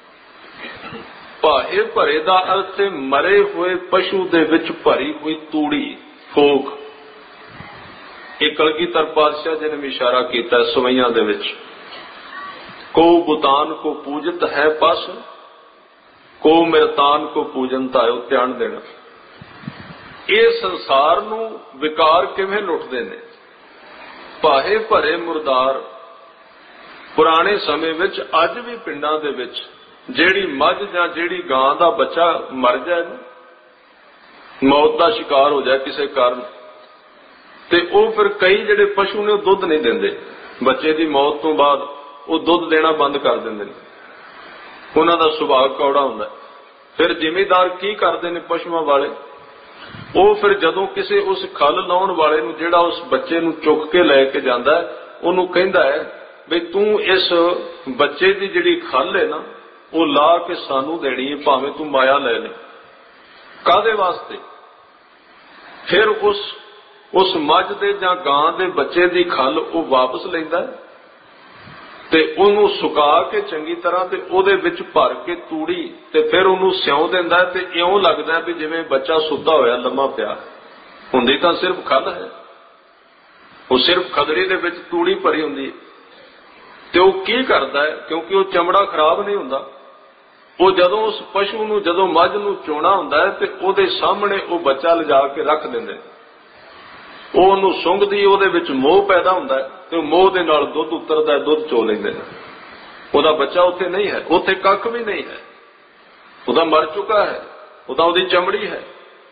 ਪਾਹੇ ਭਰੇ ਦਾ ਅਰਥ ਹੈ ਮਰੇ ਹੋਏ ਪਸ਼ੂ ਦੇ ਵਿੱਚ ਭਰੀ ਹੋਈ ਤੂੜੀ, ਫੋਕ। ਇਹ ਕਲਗੀਧਰ ਪਾਤਸ਼ਾਹ ਜੀ ਨੇ ਵੀ ਇਸ਼ਾਰਾ ਕੀਤਾ ਸਵਈਆਂ ਦੇ ਵਿੱਚ। ਕੋ ਬੁਤਾਨ ਕੋ ਪੂਜਤ ਹੈ ਪਸ, ਕੋ ਮਿਰਤਾਨ ਕੋ ਪੂਜਨ ਧਾਇਓ। ਧਿਆਨ ਦੇਣਾ, ਇਹ ਸੰਸਾਰ ਨੂੰ ਵਿਕਾਰ ਕਿਵੇਂ ਲੁੱਟਦੇ ਨੇ। ਪਾਹੇ ਭਰੇ ਮੁਰਦਾਰ। ਪੁਰਾਣੇ ਸਮੇਂ ਵਿੱਚ ਅੱਜ ਵੀ ਪਿੰਡਾਂ ਦੇ ਵਿੱਚ ਜਿਹੜੀ ਮੱਝ ਜਾਂ ਜਿਹੜੀ ਗਾਂ ਦਾ ਬੱਚਾ ਮਰ ਜਾਏ ਨਾ, ਮੌਤ ਦਾ ਸ਼ਿਕਾਰ ਹੋ ਜਾਏ ਕਿਸੇ ਕਾਰਨ, ਤੇ ਉਹ ਫਿਰ ਕਈ ਜਿਹੜੇ ਪਸ਼ੂ ਨੇ ਉਹ ਦੁੱਧ ਨਹੀਂ ਦਿੰਦੇ। ਬੱਚੇ ਦੀ ਮੌਤ ਤੋਂ ਬਾਅਦ ਉਹ ਦੁੱਧ ਦੇਣਾ ਬੰਦ ਕਰ ਦਿੰਦੇ ਨੇ, ਉਹਨਾਂ ਦਾ ਸੁਭਾਅ ਕੌੜਾ ਹੁੰਦਾ। ਫਿਰ ਜ਼ਿਮੀਂਦਾਰ ਕੀ ਕਰਦੇ ਨੇ ਪਸ਼ੂਆਂ ਵਾਲੇ, ਉਹ ਫਿਰ ਜਦੋਂ ਕਿਸੇ ਉਸ ਖਲ ਲਾਉਣ ਵਾਲੇ ਨੂੰ ਜਿਹੜਾ ਉਸ ਬੱਚੇ ਨੂੰ ਚੁੱਕ ਕੇ ਲੈ ਕੇ ਜਾਂਦਾ ਹੈ, ਉਹਨੂੰ ਕਹਿੰਦਾ ਹੈ ਵੀ ਤੂੰ ਇਸ ਬੱਚੇ ਦੀ ਜਿਹੜੀ ਖਲ ਹੈ ਨਾ ਉਹ ਲਾ ਕੇ ਸਾਨੂੰ ਦੇਣੀ ਹੈ, ਭਾਵੇਂ ਤੂੰ ਮਾਇਆ ਲੈ ਲੈ। ਕਾਹਦੇ ਵਾਸਤੇ? ਫਿਰ ਉਸ ਮੱਝ ਦੇ ਜਾਂ ਗਾਂ ਦੇ ਬੱਚੇ ਦੀ ਖਲ ਉਹ ਵਾਪਸ ਲੈਂਦਾ ਤੇ ਉਹਨੂੰ ਸੁਕਾ ਕੇ ਚੰਗੀ ਤਰ੍ਹਾਂ ਤੇ ਉਹਦੇ ਵਿੱਚ ਭਰ ਕੇ ਤੂੜੀ ਤੇ ਫਿਰ ਉਹਨੂੰ ਸਿਉਂ ਦਿੰਦਾ ਤੇ ਇਉਂ ਲੱਗਦਾ ਵੀ ਜਿਵੇਂ ਬੱਚਾ ਸੁੱਤਾ ਹੋਇਆ ਲੰਮਾ ਪਿਆ। ਹੁੰਦੀ ਤਾਂ ਸਿਰਫ ਖਲ ਹੈ, ਉਹ ਸਿਰਫ ਖਦੜੀ ਦੇ ਵਿੱਚ ਤੂੜੀ ਭਰੀ ਹੁੰਦੀ ਹੈ। ਤੇ ਉਹ ਕੀ ਕਰਦਾ ਹੈ, ਕਿਉਂਕਿ ਉਹ ਚਮੜਾ ਖਰਾਬ ਨਹੀਂ ਹੁੰਦਾ, ਉਹ ਜਦੋਂ ਉਸ ਪਸ਼ੂ ਨੂੰ, ਜਦੋਂ ਮੱਝ ਨੂੰ ਚੋਣਾ ਹੁੰਦਾ ਹੈ ਤੇ ਉਹਦੇ ਸਾਹਮਣੇ ਉਹ ਬੱਚਾ ਲਿਜਾ ਕੇ ਰੱਖ ਦਿੰਦੇ। ਉਹ ਉਹਨੂੰ ਸੁੰਘਦੀ, ਉਹਦੇ ਵਿੱਚ ਮੋਹ ਪੈਦਾ ਹੁੰਦਾ ਹੈ ਤੇ ਉਹ ਮੋਹ ਦੇ ਨਾਲ ਦੁੱਧ ਉਤਰਦਾ, ਦੁੱਧ ਚੋ ਲੈਂਦੇ ਨੇ। ਉਹਦਾ ਬੱਚਾ ਉੱਥੇ ਨਹੀਂ ਹੈ, ਉੱਥੇ ਕੱਖ ਵੀ ਨਹੀਂ ਹੈ, ਉਹਦਾ ਮਰ ਚੁੱਕਾ ਹੈ, ਉਹਦੀ ਚਮੜੀ ਹੈ।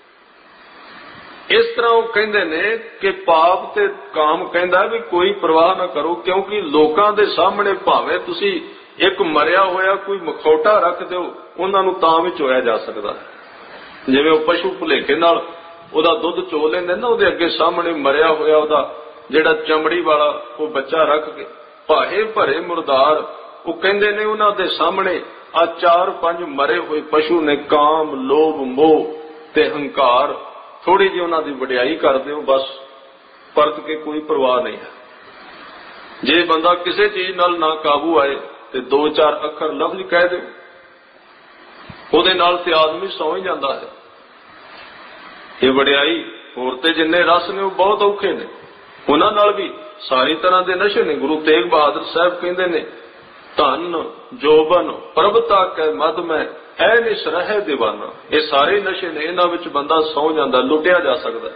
ਇਸ ਤਰ੍ਹਾਂ ਉਹ ਕਹਿੰਦੇ ਨੇ ਕਿ ਪਾਪ ਤੇ ਕਾਮ ਕਹਿੰਦਾ ਵੀ ਕੋਈ ਪਰਵਾਹ ਨਾ ਕਰੋ, ਕਿਉਂਕਿ ਲੋਕਾਂ ਦੇ ਸਾਹਮਣੇ ਭਾਵੇਂ ਤੁਸੀਂ ਇੱਕ ਮਰਿਆ ਹੋਇਆ ਕੋਈ ਮਖੌਟਾ ਰੱਖ ਦਿਓ, ਉਹਨਾਂ ਨੂੰ ਤਾਂ ਵੀ ਚੋਇਆ ਜਾ ਸਕਦਾ ਹੈ। ਜਿਵੇਂ ਉਹ ਪਸ਼ੂ ਭੁਲੇਖੇ ਨਾਲ ਉਹਦਾ ਦੁੱਧ ਚੋ ਲੈਂਦੇ ਨਾ, ਉਹਦੇ ਅੱਗੇ ਸਾਹਮਣੇ ਮਰਿਆ ਹੋਇਆ ਉਹਦਾ ਜਿਹੜਾ ਚਮੜੀ ਵਾਲਾ ਉਹ ਬੱਚਾ ਰੱਖ ਕੇ। ਪਾਹੇ ਭਰੇ ਮੁਰਦਾਰ, ਉਹ ਕਹਿੰਦੇ ਨੇ ਉਹਨਾਂ ਦੇ ਸਾਹਮਣੇ ਆ 4-5 ਮਰੇ ਹੋਏ ਪਸ਼ੂ ਨੇ। ਕਾਮ, ਲੋਭ, ਮੋਹ ਤੇ ਹੰਕਾਰ, ਥੋੜੀ ਜਿਹੀ ਉਹਨਾਂ ਦੀ ਵਡਿਆਈ ਕਰਦੇ ਹੋ, ਬਸ ਪਰਤ ਕੇ ਕੋਈ ਪਰਵਾਹ ਨਹੀਂ ਹੈ। ਜੇ ਬੰਦਾ ਕਿਸੇ ਚੀਜ਼ ਨਾਲ ਨਾ ਕਾਬੂ ਆਏ ਤੇ 2-4 ਅੱਖਰ ਲਫ਼ਜ਼ ਕਹਿ ਦਿਓ, ਉਹਦੇ ਨਾਲ ਤੇ ਆਦਮੀ ਸੌਂ ਹੀ ਜਾਂਦਾ ਹੈ। ਇਹ ਵਡਿਆਈ, ਹੋਰ ਤੇ ਜਿੰਨੇ ਰਸ ਨੇ ਉਹ ਬਹੁਤ ਔਖੇ ਨੇ, ਉਹਨਾਂ ਨਾਲ ਵੀ ਸਾਰੀ ਤਰ੍ਹਾਂ ਦੇ ਨਸ਼ੇ ਨੇ। ਗੁਰੂ ਤੇਗ ਬਹਾਦਰ ਸਾਹਿਬ ਕਹਿੰਦੇ ਨੇ ਧਨ ਜੋਬਨ ਪ੍ਰਭਤਾ ਕੈ ਮਦ ਮੈਂ ਐ ਨਿਸ ਰਹਿ دیਵਾਨਾ। ਇਹ ਸਾਰੇ ਨਸ਼ੇ ਨੇ, ਇਹਨਾਂ ਵਿੱਚ ਬੰਦਾ ਸੌਂ ਜਾਂਦਾ, ਲੁੱਟਿਆ ਜਾ ਸਕਦਾ।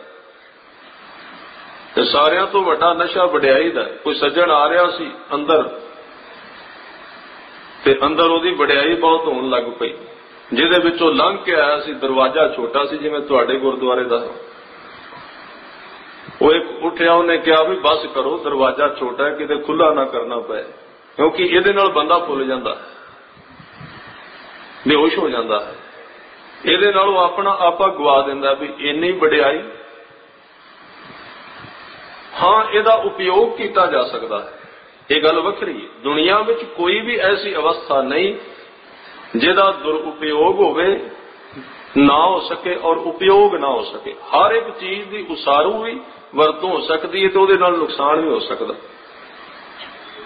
ਤੇ ਸਾਰਿਆਂ ਤੋਂ ਵੱਡਾ ਨਸ਼ਾ ਵਡਿਆਈ ਦਾ। ਕੋਈ ਸੱਜਣ ਆ ਰਿਹਾ ਸੀ ਅੰਦਰ ਤੇ ਅੰਦਰ ਉਹਦੀ ਵਡਿਆਈ ਬਹੁਤ ਹੋਣ ਲੱਗ ਪਈ, ਜਿਹਦੇ ਵਿੱਚੋਂ ਲੰਘ ਕੇ ਆਇਆ ਸੀ। ਦਰਵਾਜ਼ਾ ਛੋਟਾ ਸੀ, ਜਿਵੇਂ ਤੁਹਾਡੇ ਗੁਰਦੁਆਰੇ ਦਾ। ਉਹ ਇੱਕ ਉੱਠਿਆ, ਉਹਨੇ ਕਿਹਾ ਵੀ ਬਸ ਕਰੋ, ਦਰਵਾਜ਼ਾ ਛੋਟਾ ਹੈ, ਕਿਤੇ ਖੁੱਲਾ ਨਾ ਕਰਨਾ ਪਏ, ਕਿਉਂਕਿ ਇਹਦੇ ਨਾਲ ਬੰਦਾ ਭੁੱਲ ਜਾਂਦਾ ਹੈ, ਬੇਹੋਸ਼ ਹੋ ਜਾਂਦਾ ਹੈ। ਇਹਦੇ ਨਾਲ ਉਹ ਆਪਣਾ ਆਪਾ ਗਵਾ ਦਿੰਦਾ ਵੀ ਇੰਨੀ ਵਡਿਆਈ। ਹਾਂ, ਇਹਦਾ ਉਪਯੋਗ ਕੀਤਾ ਜਾ ਸਕਦਾ ਹੈ, ਇਹ ਗੱਲ ਵੱਖਰੀ ਹੈ। ਦੁਨੀਆ ਵਿੱਚ ਕੋਈ ਵੀ ਐਸੀ ਅਵਸਥਾ ਨਹੀਂ ਜਿਹਦਾ ਦੁਰਉਪਯੋਗ ਹੋਵੇ ਨਾ ਹੋ ਸਕੇ ਔਰ ਉਪਯੋਗ ਨਾ ਹੋ ਸਕੇ। ਹਰ ਇੱਕ ਚੀਜ਼ ਦੀ ਉਸਾਰੂ ਵੀ ਵਰਤੋਂ ਹੋ ਸਕਦੀ ਹੈ ਤੇ ਉਹਦੇ ਨਾਲ ਨੁਕਸਾਨ ਵੀ ਹੋ ਸਕਦਾ।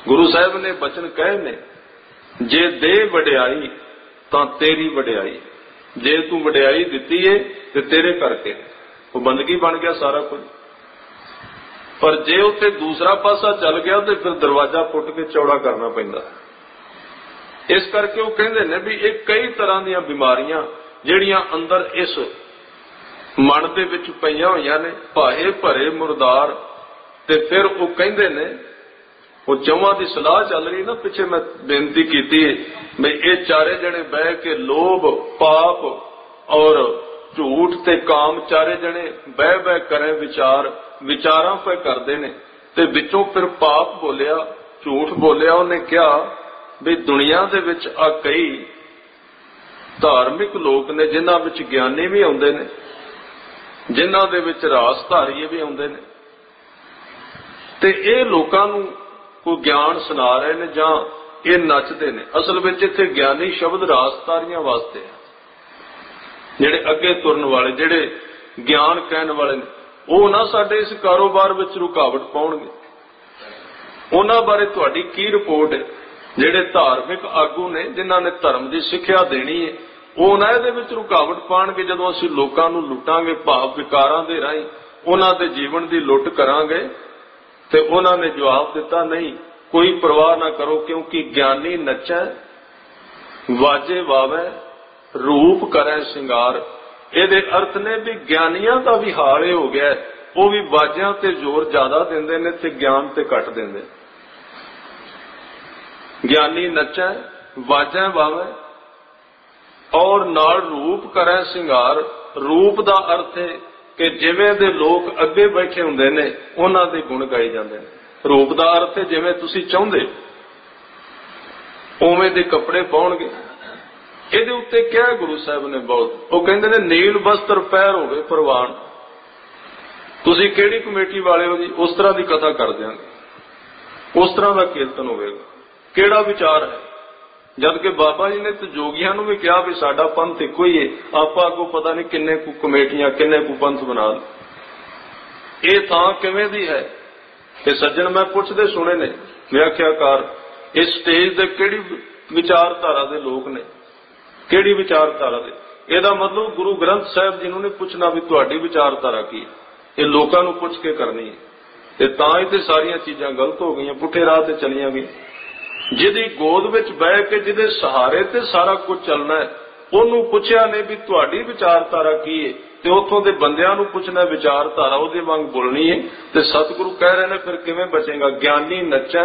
गुरु साहब ने बचन कहे ने, जे दे वडियाई तां तेरी वडियाई, जे तू वडियाई दिती है ते तेरे करके वो बंदगी बन गया सारा कुछ। पर जे उत्ते दूसरा पासा चल गया तो फिर दरवाजा पुट के चौड़ा करना पैंदा। इस करके वो कहते ने भी ये कई तरह दी बीमारियां जिहड़ियां अंदर इस मन दे विच पईयां होईयां ने, भाए भरे मुरदार। ते फिर वो कहते ने, वो चौहां की सलाह चल रही ना, पिछे मैं बेनती की भी ये चारे जने बह के लोभ पाप और झूठ ते काम चारे जने बह बह करें विचार, विचारां पे करते ने ते विचों फिर पाप बोलिया, झूठ बोलिया। उन्हें क्या भी दुनिया दे विच आ कई धार्मिक लोग ने जिन्हां विच ज्ञानी भी आउंदे ने, जिन्हां दे विच रासधारी भी आउंदे ने, ते ये लोकां नूं कोई ज्ञान सुना रहे ने जां ये नचते ने। असल विच इत्थे ज्ञानी शब्द रासधारियां वास्ते है, जिहड़े अगे तुरन वाले, जिहड़े ज्ञान कहण वाले ने, वो ना साडे इस कारोबार विच रुकावट पाउणगे। उन्हां बारे तुहाडी की रिपोर्ट है? जिहड़े धार्मिक आगू ने जिन्हां ने धर्म की सिक्ख्या देनी है, वो ना इहदे विच रुकावट पाउणगे। जदों असीं लोकां नूं लुटांगे भाव विकारां दे राहीं, उन्हां दे जीवन की लुट करांगे, ते उन्हां ने जवाब दिता, नहीं कोई परवाह ना करो, क्योंकि ज्ञानी नचै वाजे वावै रूप करै सिंगार। इहदे अर्थ ने भी ज्ञानियां दा भी हाल ये हो गया, वो भी वाजियां ते जोर ज्यादा देंदे ने ते ज्ञान ते घट देंदे। ज्ञानी नचै वाजै वावै और नाल रूप करै सिंगार। रूप दा अर्थ है कि जिवें दे लोग अगे बैठे हुंदे ने उन्हां दे गुण गाए जांदे ने। रूप दा अर्थ है जिवें तुसीं चाहुंदे उवें दे कपड़े पाउणगे। इहदे उत्ते क्या है गुरु साहब ने बहुत, वो कहंदे ने नील वस्त्र पैर होवे परवान। तुसीं किहड़ी कमेटी वाले हो जी, उस तरह की कथा कर देंगे, उस तरह का कीर्तन होवेगा। किहड़ा विचार है? जबकि बाबा जी ने तो जोगियां नूं भी कहा भी साडा पंथ इक्को ही है, आपां को पता नहीं किन्ने कु कमेटियां किन्ने कु पंथ बना लए। ये थां किवें दी है? ये सज्जन मैं पुछदे सुने ने व्याख्याकार, इस स्टेज दे किहड़ी विचारधारा दे लोग ने, किहड़ी विचारधारा दे? ਇਹਦਾ मतलब गुरु ग्रंथ साहिब जी नूं नहीं पुछना भी तुहाडी विचारधारा की है, ये लोकां नूं पुछ के करनी है। ते तां ही ते सारियां चीज़ां गलत हो गईयां, पुठे राह ते चलियां गईयां। जिहदी गोद विच बह के जिहदे सहारे ते सारा कुछ चलना है, ਉਹਨੂੰ ਪੁੱਛਿਆ ने भी तुहाडी विचारधारा की है, ते उत्थों दे बंदियां नूं पुछना विचारधारा ਉਹਦੇ वांग बोलनी है। ते सतगुरु कह रहे ने फिर किवें बचेगा? ज्ञानी नचै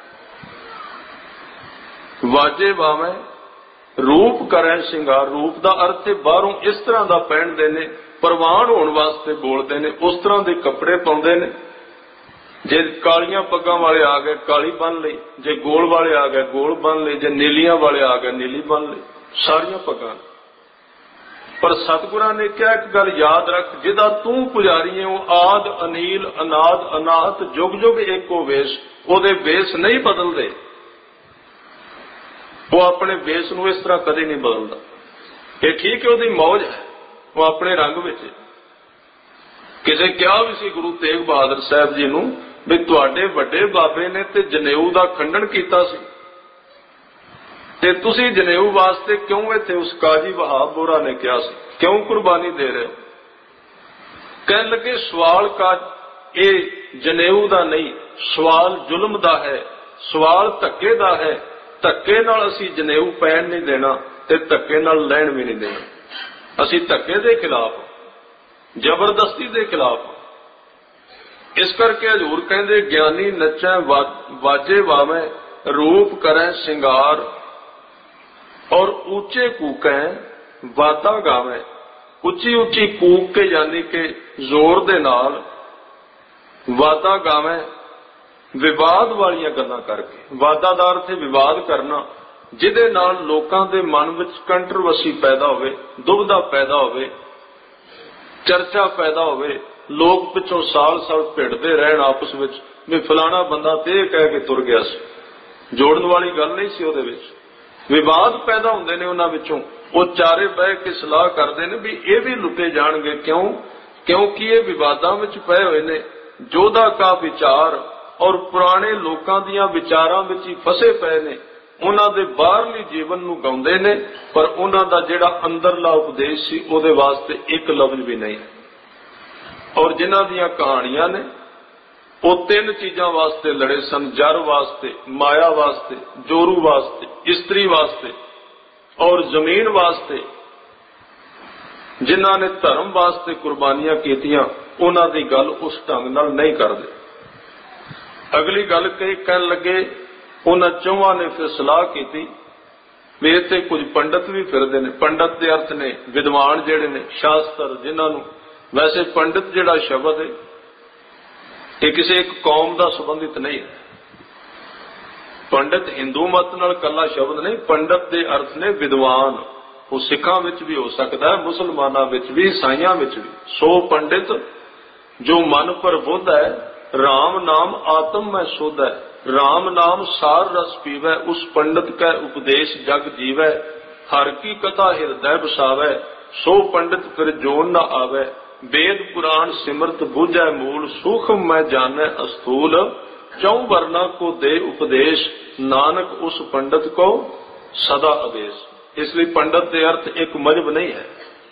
वाजे वावै रूप करै सिंगार। रूप दा अर्थ है बाहरों इस तरह दा पहनदे ने, प्रवान होने वास्ते बोलते ने, उस तरह के कपड़े पाउंदे ने। जे कालियां पग्गां वाले आ गए काली बन लई, जे गोल वाले आ गए गोल बन लई, जे नीलियां वाले आ गए नीली बन लई, सारियां पग्गां। पर सतगुरां ने क्या एक गल याद रख, जिदा तू पुजारी है वो आद अनील अनाद अनाथ जुग जुग एको वेश। ओदे वेश नहीं बदलते, वो अपने वेश नूं इस तरह कदे नहीं बदलता। ये ठीक है, ओदी मौज है, वो अपने रंग विच। किसे क्या भी सी गुरु तेग बहादुर साहब जी नूं भी तुहाडे वड्डे बाबे ने ते जनेऊ दा खंडन कीता सी, ते तुसीं जनेऊ वास्ते क्यों इत्थे उस काजी वहाब बोरा ने कहा सी, क्यों कुर्बानी दे रहे हो? कहन लगे सवाल का ये जनेऊ दा नहीं, सवाल जुल्म दा है, सवाल धक्के दा है। धक्के नाल असीं जनेऊ पैण नहीं देना ते धक्के नाल लैण भी नहीं देना। असीं धक्के दे खिलाफ, जबरदस्ती दे खिलाफ। इस करके हजूर कहंदे ज्ञानी नचै वाजे वावै रूप करै सिंगार और ऊंचे कूकै वादा गावै। उच्ची उच्ची कूक के यानी कि जोर दे नाल वादा गावै, विवाद वालियां गल्लां करके। वादा दा अर्थ है विवाद करना, जिहदे नाल लोकां दे मन विच कंट्रोवर्सी पैदा होवे, दुविधा पैदा होवे, चर्चा पैदा होवे, लोग पिछों साल साल भिड़दे रहन आपस विच भी फलाना बंदा ते कह के तुर गया सी। जोड़न वाली गल नहीं सी उहदे विच। विवाद पैदा हुंदे ने उन्हां विचों, वो चारे बह के सलाह करदे ने भी ये भी लुटे जाणगे। क्यों? क्योंकि ये विवादां विच पए होए ने। जोधा का विचार और पुराने लोगों दीयां विचारां विच ही फसे पए ने, उन्हां दे बाहरली जीवन नूं गाउंदे ने, पर उन्हां दा जिहड़ा अंदरला उपदेश सी उहदे वास्ते एक लफ्ज भी नहीं। और जिन्हां दीयां कहानियां ने वो 3 चीजां वास्ते लड़े सन, जर वास्ते, माया वास्ते, जोरू वास्ते, इस्त्री वास्ते और जमीन वास्ते। जिन्हां ने धर्म वास्ते कुर्बानियां कीतियां उन्हां दी गल उस ढंग नाल नहीं करदे। अगली गल कहन लगे, उन्हां चौहां ने फिर सलाह की भी इत्थे कुछ पंडित भी फिरदे ने। पंडित दे अर्थ ने विद्वान जिहड़े ने, शास्त्र जिन्हां नूं, वैसे पंडित जिहड़ा शब्द है ये किसी एक कौम का संबंधित नहीं है। पंडित हिंदू मत नाल कला शब्द नहीं, पंडित के अर्थ ने विद्वान। वो सिखां विच भी हो सकता है, मुसलमानां विच भी, ईसाइयां विच भी। सो पंडित जो मन पर बुध है, राम नाम आत्म में शुद्ध है, राम नाम सार रस पीवै, उस पंडित का उपदेश जग जीवै, हर की कथा हृदय बसावै, सो पंडित फिर जोन न आवे, वेद पुराण सिमरत बूझै मूल, सूक्ष्म मैं जानै अस्थूल, चौं वर्णा को दे उपदेश, नानक उस पंडित को सदा आदेश। इसलिए पंडित के अर्थ एक मजहब नहीं है।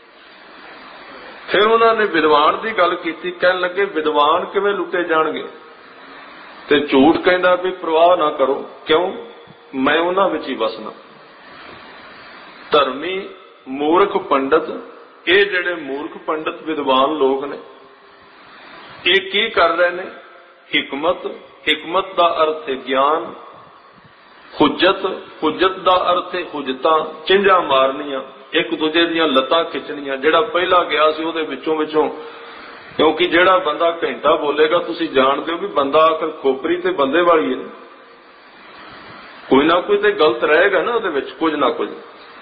फिर उन्होंने विद्वान की गल की, कहन लगे विद्वान किवें लुटे जाणगे, ते झूठ कहंदा भी परवाह ना करो, क्यों मैं उन्हां विच ही वसना। धर्मी मूर्ख पंडित, ये जिहड़े मूर्ख पंडित विद्वान लोग ने, ये की कर रहे ने? हिकमत, हिकमत का अर्थ है ज्ञान, हुज्जत, हुज्जत का अर्थ है हुज्जतां, चिंझां मारनियां, एक दूजे दीयां लत्तां खिचणियां। जिहड़ा पहला गया सी उहदे विचों विचों, क्योंकि जिहड़ा बंदा घंटा बोलेगा तुसीं जाणदे हो भी बंदा आखिर खोपरी ते बंदे वाली है, कोई ना कोई तो गलत रहेगा ना उहदे विच, कुछ ना कुछ।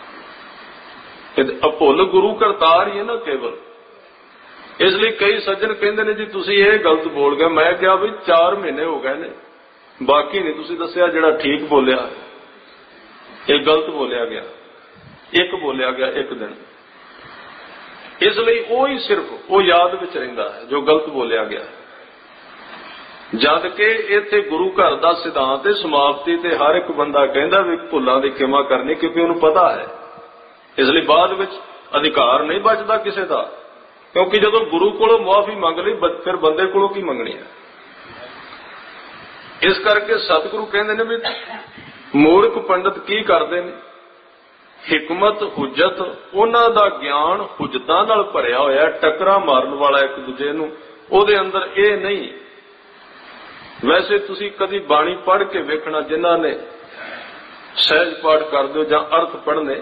भुल गुरु करतार ही है ना केवल। इसलिए कई सज्जन कहते ने जी तुसीं ये गलत बोल गए। मैं क्या भी 4 महीने हो गए ने, बाकी नहीं तुसीं दस्सिया जिहड़ा ठीक बोलिया, ये गलत बोलिया गया, एक बोलिया गया एक दिन। इसलिए वो ही सिर्फ वो याद विच रहिंदा है जो गलत बोलिया गया। जद के इत्थे गुरु घर का सिद्धांत है, समाप्ति ते हर एक बंदा कहंदा भी भुलां दी खिमा करनी, क्योंकि उन्हें पता है। इसलिए बाद विच अधिकार नहीं बचता किसी का, क्योंकि जदों गुरु कोलों मुआफी मंग लई फिर बंदे कोलों की मंगनी है। इस करके सतगुरु कहंदे ने भी मूर्ख पंडित की करदे ने, हिकमत हुज्जत, उन्हां दा ज्ञान हुज्जतां नाल भरिया होया, टकरा मारन वाला एक दूजे नूं, उहदे अंदर ये नहीं। वैसे तुसीं कदी बाणी पढ़ के वेखना, जिन्हां ने सहज पाठ करदे हो जां अर्थ पढ़ने,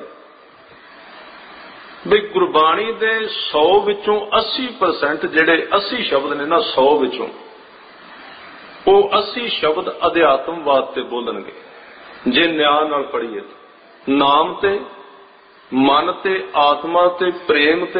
भी गुरबाणी दे 100 विचों 80% जिहड़े 80 शब्द ने ना 100 विचों, वो 80 शब्द अध्यात्मवाद ते बोलणगे जे न्याय नाल पढ़ीए। नाम ते, मन ते, आत्मा ते, प्रेम ते,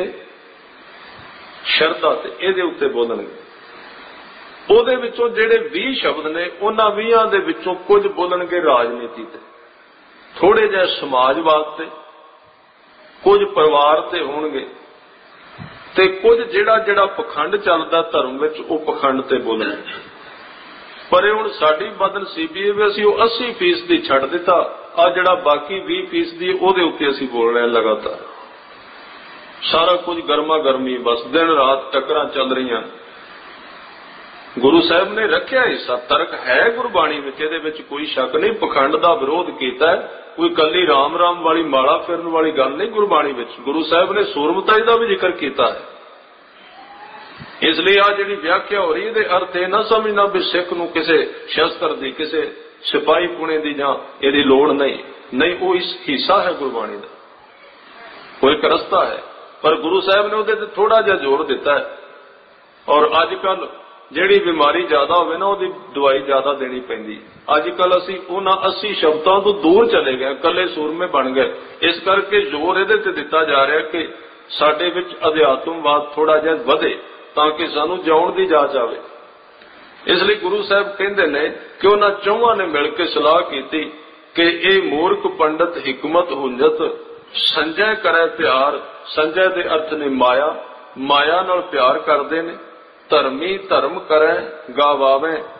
शरधा ते, इहदे उत्ते बोलणगे। ਉਹਦੇ ਵਿੱਚੋਂ ਜਿਹੜੇ 20 शब्द ने, उन्हां 20 ਦੇ ਵਿੱਚੋਂ कुछ बोलणगे राजनीति ते, थोड़े जिहे समाजवाद ते, कुछ परिवार ते होणगे, ते कुछ ਜਿਹੜਾ ਜਿਹੜਾ पखंड ਚੱਲਦਾ धर्म ਵਿੱਚ ਉਹ पखंड ਤੇ बोलणगे। पर हुण साडी बदनसीबी है भी असीं ਉਹ 80% छड्ड दिता, आ ਜਿਹੜਾ बाकी 20% ਉਹਦੇ ਉੱਤੇ ਅਸੀਂ बोल रहे हैं लगातार। सारा कुछ गर्मा गर्मी, बस दिन रात टक्करां चल रही। गुरु साहब ने रखिया हिस्सा, तर्क है गुरबाणी विच, इहदे विच कोई शक नहीं। पखंड का विरोध किया है, कोई कली राम राम वाली माड़ा फिरन वाली गल नहीं गुरबाणी विच। गुरु साहब ने सूरमताई का भी जिक्र किया है। इसलिए आ जिहड़ी व्याख्या हो रही है, अर्थ यह ना समझना भी सिख नूं किसी शस्त्र की, किसी सिपाही पुणे की जां इहदी लोड़ नहीं, नहीं, वो इस हिस्सा है गुरबाणी का, वो एक रस्ता है। पर गुरु साहब ने उहदे ते थोड़ा जिहा जोर दिता है। और अजकल जिहड़ी बीमारी ज्यादा होवे ना, उहदी दवाई ज्यादा देनी पैंदी। अजकल असीं उन्हां 80 शब्दां तो दूर चले गए, कल्ले सूरमे बन गए। इस करके जोर इहदे ते दिता जा रहा कि साडे विच अध्यात्मवाद थोड़ा जिहा वधे, ताकि सानू जिउण दी जाच आवे। इसलिए गुरु साहब कहंदे ने कि उन्हां चौहां ने मिल के सलाह कीती कि ये मूर्ख पंडित हिकमत हुंजत संजय करे प्यार। संजय दे अर्थ ने माया, माया नाल प्यार करदे ने। धर्मी धर्म करे गावावे,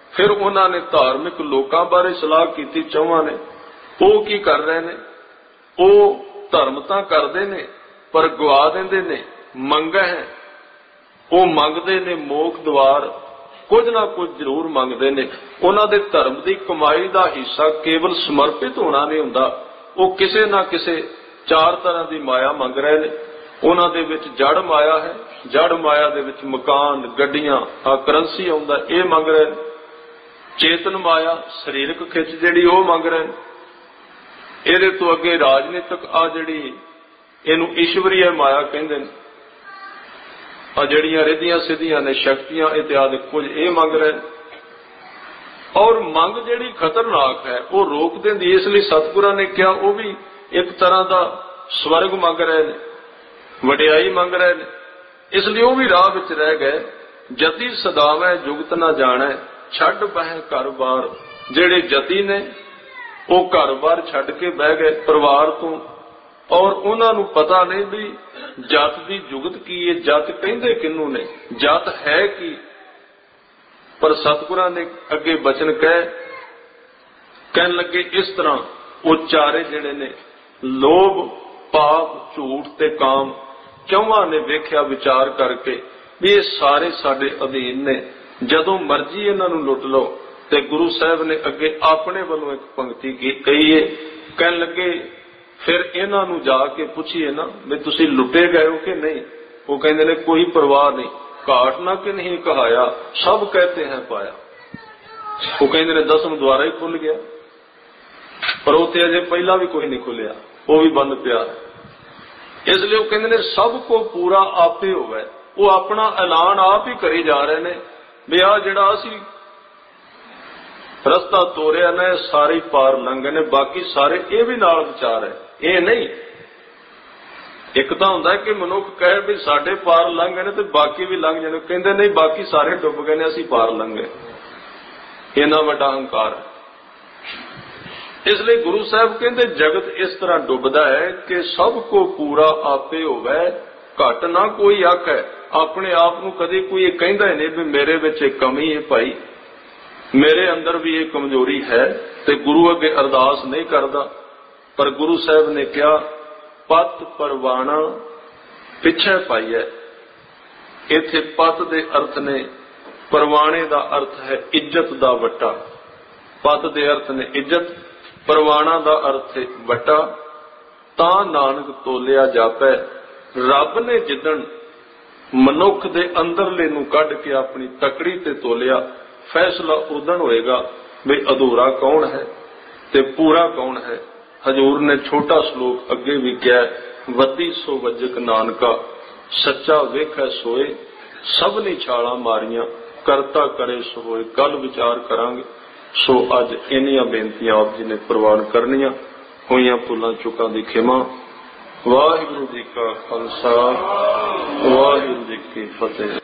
फिर उन्होंने धार्मिक लोगों बारे सलाह की चौहां ने। वो की कर रहे ने, वो धर्म तां करदे ने पर गवा देंदे ने, मंगा है वो मंगते ने, मोख द्वार कुछ ना कुछ जरूर मंगते ने। उन्होंने धर्म की कमाई का हिस्सा केवल समर्पित होना नहीं हुंदा, वो किसी ना किसी चार तरह की माया मंग रहे हैं। उन्होंने विच जड़ माया है, जड़ माया दे विच मकान, गड्डियां, करंसी आउंदा, ये मंग रहे हैं। चेतन माया शरीरक खिच जिहड़ी वो मंग रहे हैं। ਇਹਦੇ ਤੋਂ ਅੱਗੇ ਰਾਜਨੀਤਿਕ ਆ ਜਿਹੜੀ ਇਹਨੂੰ ਈਸ਼ਵਰੀय ਮਾਇਆ ਕਹਿੰਦੇ ਨੇ, ਆ ਜਿਹੜੀਆਂ ਰਿੱਧੀਆਂ ਸਿੱਧੀਆਂ ਨੇ ਸ਼ਕਤੀਆਂ ਇਤਿਆਦਿ ਕੁਝ ਇਹ ਮੰਗ ਰਹੇ ਨੇ। ਔਰ ਮੰਗ ਜਿਹੜੀ ਖਤਰਨਾਕ ਹੈ ਉਹ ਰੋਕ ਦਿੰਦੀ, ਇਸ ਲਈ ਸਤਿਗੁਰਾਂ ਨੇ ਕਿਹਾ ਉਹ ਵੀ ਇੱਕ ਤਰ੍ਹਾਂ ਦਾ ਸਵਰਗ ਮੰਗ ਰਹੇ ਨੇ, ਵਡਿਆਈ ਮੰਗ ਰਹੇ ਨੇ। ਇਸ ਲਈ ਉਹ ਵੀ ਰਾਹ ਵਿੱਚ ਰਹਿ ਗਏ। ਜਤੀ ਸਦਾਵੈ ਜੁਗਤ ਨਾ ਜਾਣੈ, ਛੱਡ ਬਹਿ ਘਰ ਬਾਰ। ਜਿਹੜੇ ਜਤੀ ਨੇ ਉਹ ਘਰ ਬਾਰ ਛੱਡ ਕੇ ਬਹਿ ਗਏ ਪਰਿਵਾਰ ਤੋਂ, ਔਰ ਉਹਨਾਂ ਨੂੰ ਪਤਾ ਨਹੀਂ ਵੀ ਜਤ ਦੀ ਜੁਗਤ ਕੀ ਹੈ, ਜਤ ਕਹਿੰਦੇ ਕਿਹਨੂੰ ਨੇ, ਜਤ ਹੈ ਕੀ। ਪਰ ਸਤਿਗੁਰਾਂ ਨੇ ਅੱਗੇ ਬਚਨ ਕਹਿਣ ਲੱਗੇ ਇਸ ਤਰ੍ਹਾਂ, ਉਹ ਚਾਰੇ ਜਿਹੜੇ ਨੇ ਲੋਭ, ਪਾਪ, ਝੂਠ ਤੇ ਕਾਮ, ਚੌਹਾਂ ਨੇ ਵੇਖਿਆ ਵਿਚਾਰ ਕਰਕੇ ਵੀ ਇਹ ਸਾਰੇ ਸਾਡੇ ਅਧੀਨ ਨੇ, ਜਦੋਂ ਮਰਜ਼ੀ ਇਹਨਾਂ ਨੂੰ ਲੁੱਟ ਲਓ। ਤੇ ਗੁਰੂ ਸਾਹਿਬ ਨੇ ਅੱਗੇ ਆਪਣੇ ਵੱਲੋਂ ਇੱਕ ਪੰਕਤੀ ਕਹੀਏ, ਕਹਿਣ ਲੱਗੇ ਫਿਰ ਇਹਨਾਂ ਨੂੰ ਜਾ ਕੇ ਪੁੱਛੀਏ ਨਾ ਵੀ ਤੁਸੀਂ ਲੁੱਟੇ ਗਏ ਹੋ ਕਿ ਨਹੀਂ। ਉਹ ਕਹਿੰਦੇ ਨੇ ਕੋਈ ਪਰਵਾਹ ਨਹੀਂ, ਘਾਟ ਨਾ ਕਿ ਨਹੀਂ ਕਹਾਇਆ, ਸਭ ਕਹਤੇ ਹੈ ਪਾਇਆ। ਉਹ ਕਹਿੰਦੇ ਨੇ 10ਵਾਂ ਦੁਆਰਾ ਹੀ ਖੁੱਲ ਗਿਆ, ਪਰ ਉੱਥੇ ਅਜੇ ਪਹਿਲਾਂ ਵੀ ਕੋਈ ਨਹੀਂ ਖੁੱਲਿਆ, ਉਹ ਵੀ ਬੰਦ ਪਿਆ। ਇਸ ਲਈ ਉਹ ਕਹਿੰਦੇ ਨੇ ਸਭ ਕੋ ਪੂਰਾ ਆਪੇ ਹੋਵੇ। ਉਹ ਆਪਣਾ ਐਲਾਨ ਆਪ ਹੀ ਕਰੀ ਜਾ ਰਹੇ ਨੇ ਵੀ ਆਹ ਜਿਹੜਾ ਅਸੀਂ ਰਸਤਾ ਤੋਰਿਆ ਨੇ ਸਾਰੇ ਪਾਰ ਲੰਘੇ ਨੇ, ਬਾਕੀ ਸਾਰੇ ਇਹ ਵੀ ਨਾਲ ਵਿਚਾਰ ਹੈ। ਇਹ ਨਹੀਂ ਇੱਕ ਤਾਂ ਹੁੰਦਾ ਕਿ ਮਨੁੱਖ ਕਹੇ ਵੀ ਸਾਡੇ ਪਾਰ ਲੰਘ ਗਏ ਨੇ ਤੇ ਬਾਕੀ ਵੀ ਲੰਘ ਜਾਣੇ, ਕਹਿੰਦੇ ਨਹੀਂ ਬਾਕੀ ਸਾਰੇ ਡੁੱਬ ਗਏ ਨੇ, ਅਸੀਂ ਪਾਰ ਲੰਘੇ। ਇੰਨਾ ਵੱਡਾ ਹੰਕਾਰ ਹੈ। ਇਸ ਲਈ ਗੁਰੂ ਸਾਹਿਬ ਕਹਿੰਦੇ ਜਗਤ ਇਸ ਤਰ੍ਹਾਂ ਡੁੱਬਦਾ ਹੈ ਕਿ ਸਭ ਕੋ ਪੂਰਾ ਆਪੇ ਹੋਵੇ, ਘੱਟ ਨਾ ਕੋਈ ਆਖੇ। ਆਪਣੇ ਆਪ ਨੂੰ ਕਦੇ ਕੋਈ ਇਹ ਕਹਿੰਦਾ ਹੀ ਨਹੀਂ ਵੀ ਮੇਰੇ ਵਿੱਚ ਇਹ ਕਮੀ ਹੈ ਭਾਈ, ਮੇਰੇ ਅੰਦਰ ਵੀ ਇਹ ਕਮਜ਼ੋਰੀ ਹੈ, ਤੇ ਗੁਰੂ ਅੱਗੇ ਅਰਦਾਸ ਨਹੀਂ ਕਰਦਾ। ਪਰ ਗੁਰੂ ਸਾਹਿਬ ਨੇ ਕਿਹਾ ਪਤ ਪਰਵਾਣਾ ਪਿੱਛੇ ਪਾਈਐ। ਇੱਥੇ ਪਤ ਦੇ ਅਰਥ ਨੇ, ਪਰਵਾਣੇ ਦਾ ਅਰਥ ਹੈ ਇੱਜ਼ਤ ਦਾ ਵੱਟਾ। ਪਤ ਦੇ ਅਰਥ ਨੇ ਇੱਜ਼ਤ, ਪਰਵਾਣਾ ਦਾ ਅਰਥ ਹੈ ਵੱਟਾ। ਤਾਂ ਨਾਨਕ ਤੋਲਿਆ ਜਾਪੈ। ਰੱਬ ਨੇ ਜਿੱਦਣ ਮਨੁੱਖ ਦੇ ਅੰਦਰਲੇ ਨੂੰ ਕੱਢ ਕੇ ਆਪਣੀ ਤਕੜੀ ਤੇ ਤੋਲਿਆ, ਫੈਸਲਾ ਉਦਣ ਹੋਏਗਾ ਵੀ ਅਧੂਰਾ ਕੌਣ ਹੈ ਤੇ ਪੂਰਾ ਕੌਣ ਹੈ। ਹਜ਼ੂਰ ਨੇ ਛੋਟਾ ਸ਼ਲੋਕ ਅੱਗੇ ਵੀ ਕਿਹਾ, ਵੱਧੀ ਸੋ ਵੱਜਕ ਨਾਨਕਾ, ਸੱਚਾ ਵੇਖੈ ਸੋਏ, ਸਭਨੀ ਛਾਲਾਂ ਮਾਰੀਆਂ, ਕਰਤਾ ਕਰੇ ਸੋ ਹੋਏ। ਕੱਲ ਵਿਚਾਰ ਕਰਾਂਗੇ। ਸੋ ਅੱਜ ਇੰਨੀਆਂ ਬੇਨਤੀਆਂ ਆਪ ਜੀ ਨੇ ਪ੍ਰਵਾਨ ਕਰਨੀਆਂ, ਹੋਈਆਂ ਭੁੱਲਾਂ ਚੁੱਕਾਂ ਦੀ ਖਿਮਾ। ਵਾਹਿਗੁਰੂ ਜੀ ਕਾ ਖਾਲਸਾ, ਵਾਹਿਗੁਰੂ ਜੀ ਕੀ ਫਤਿਹ।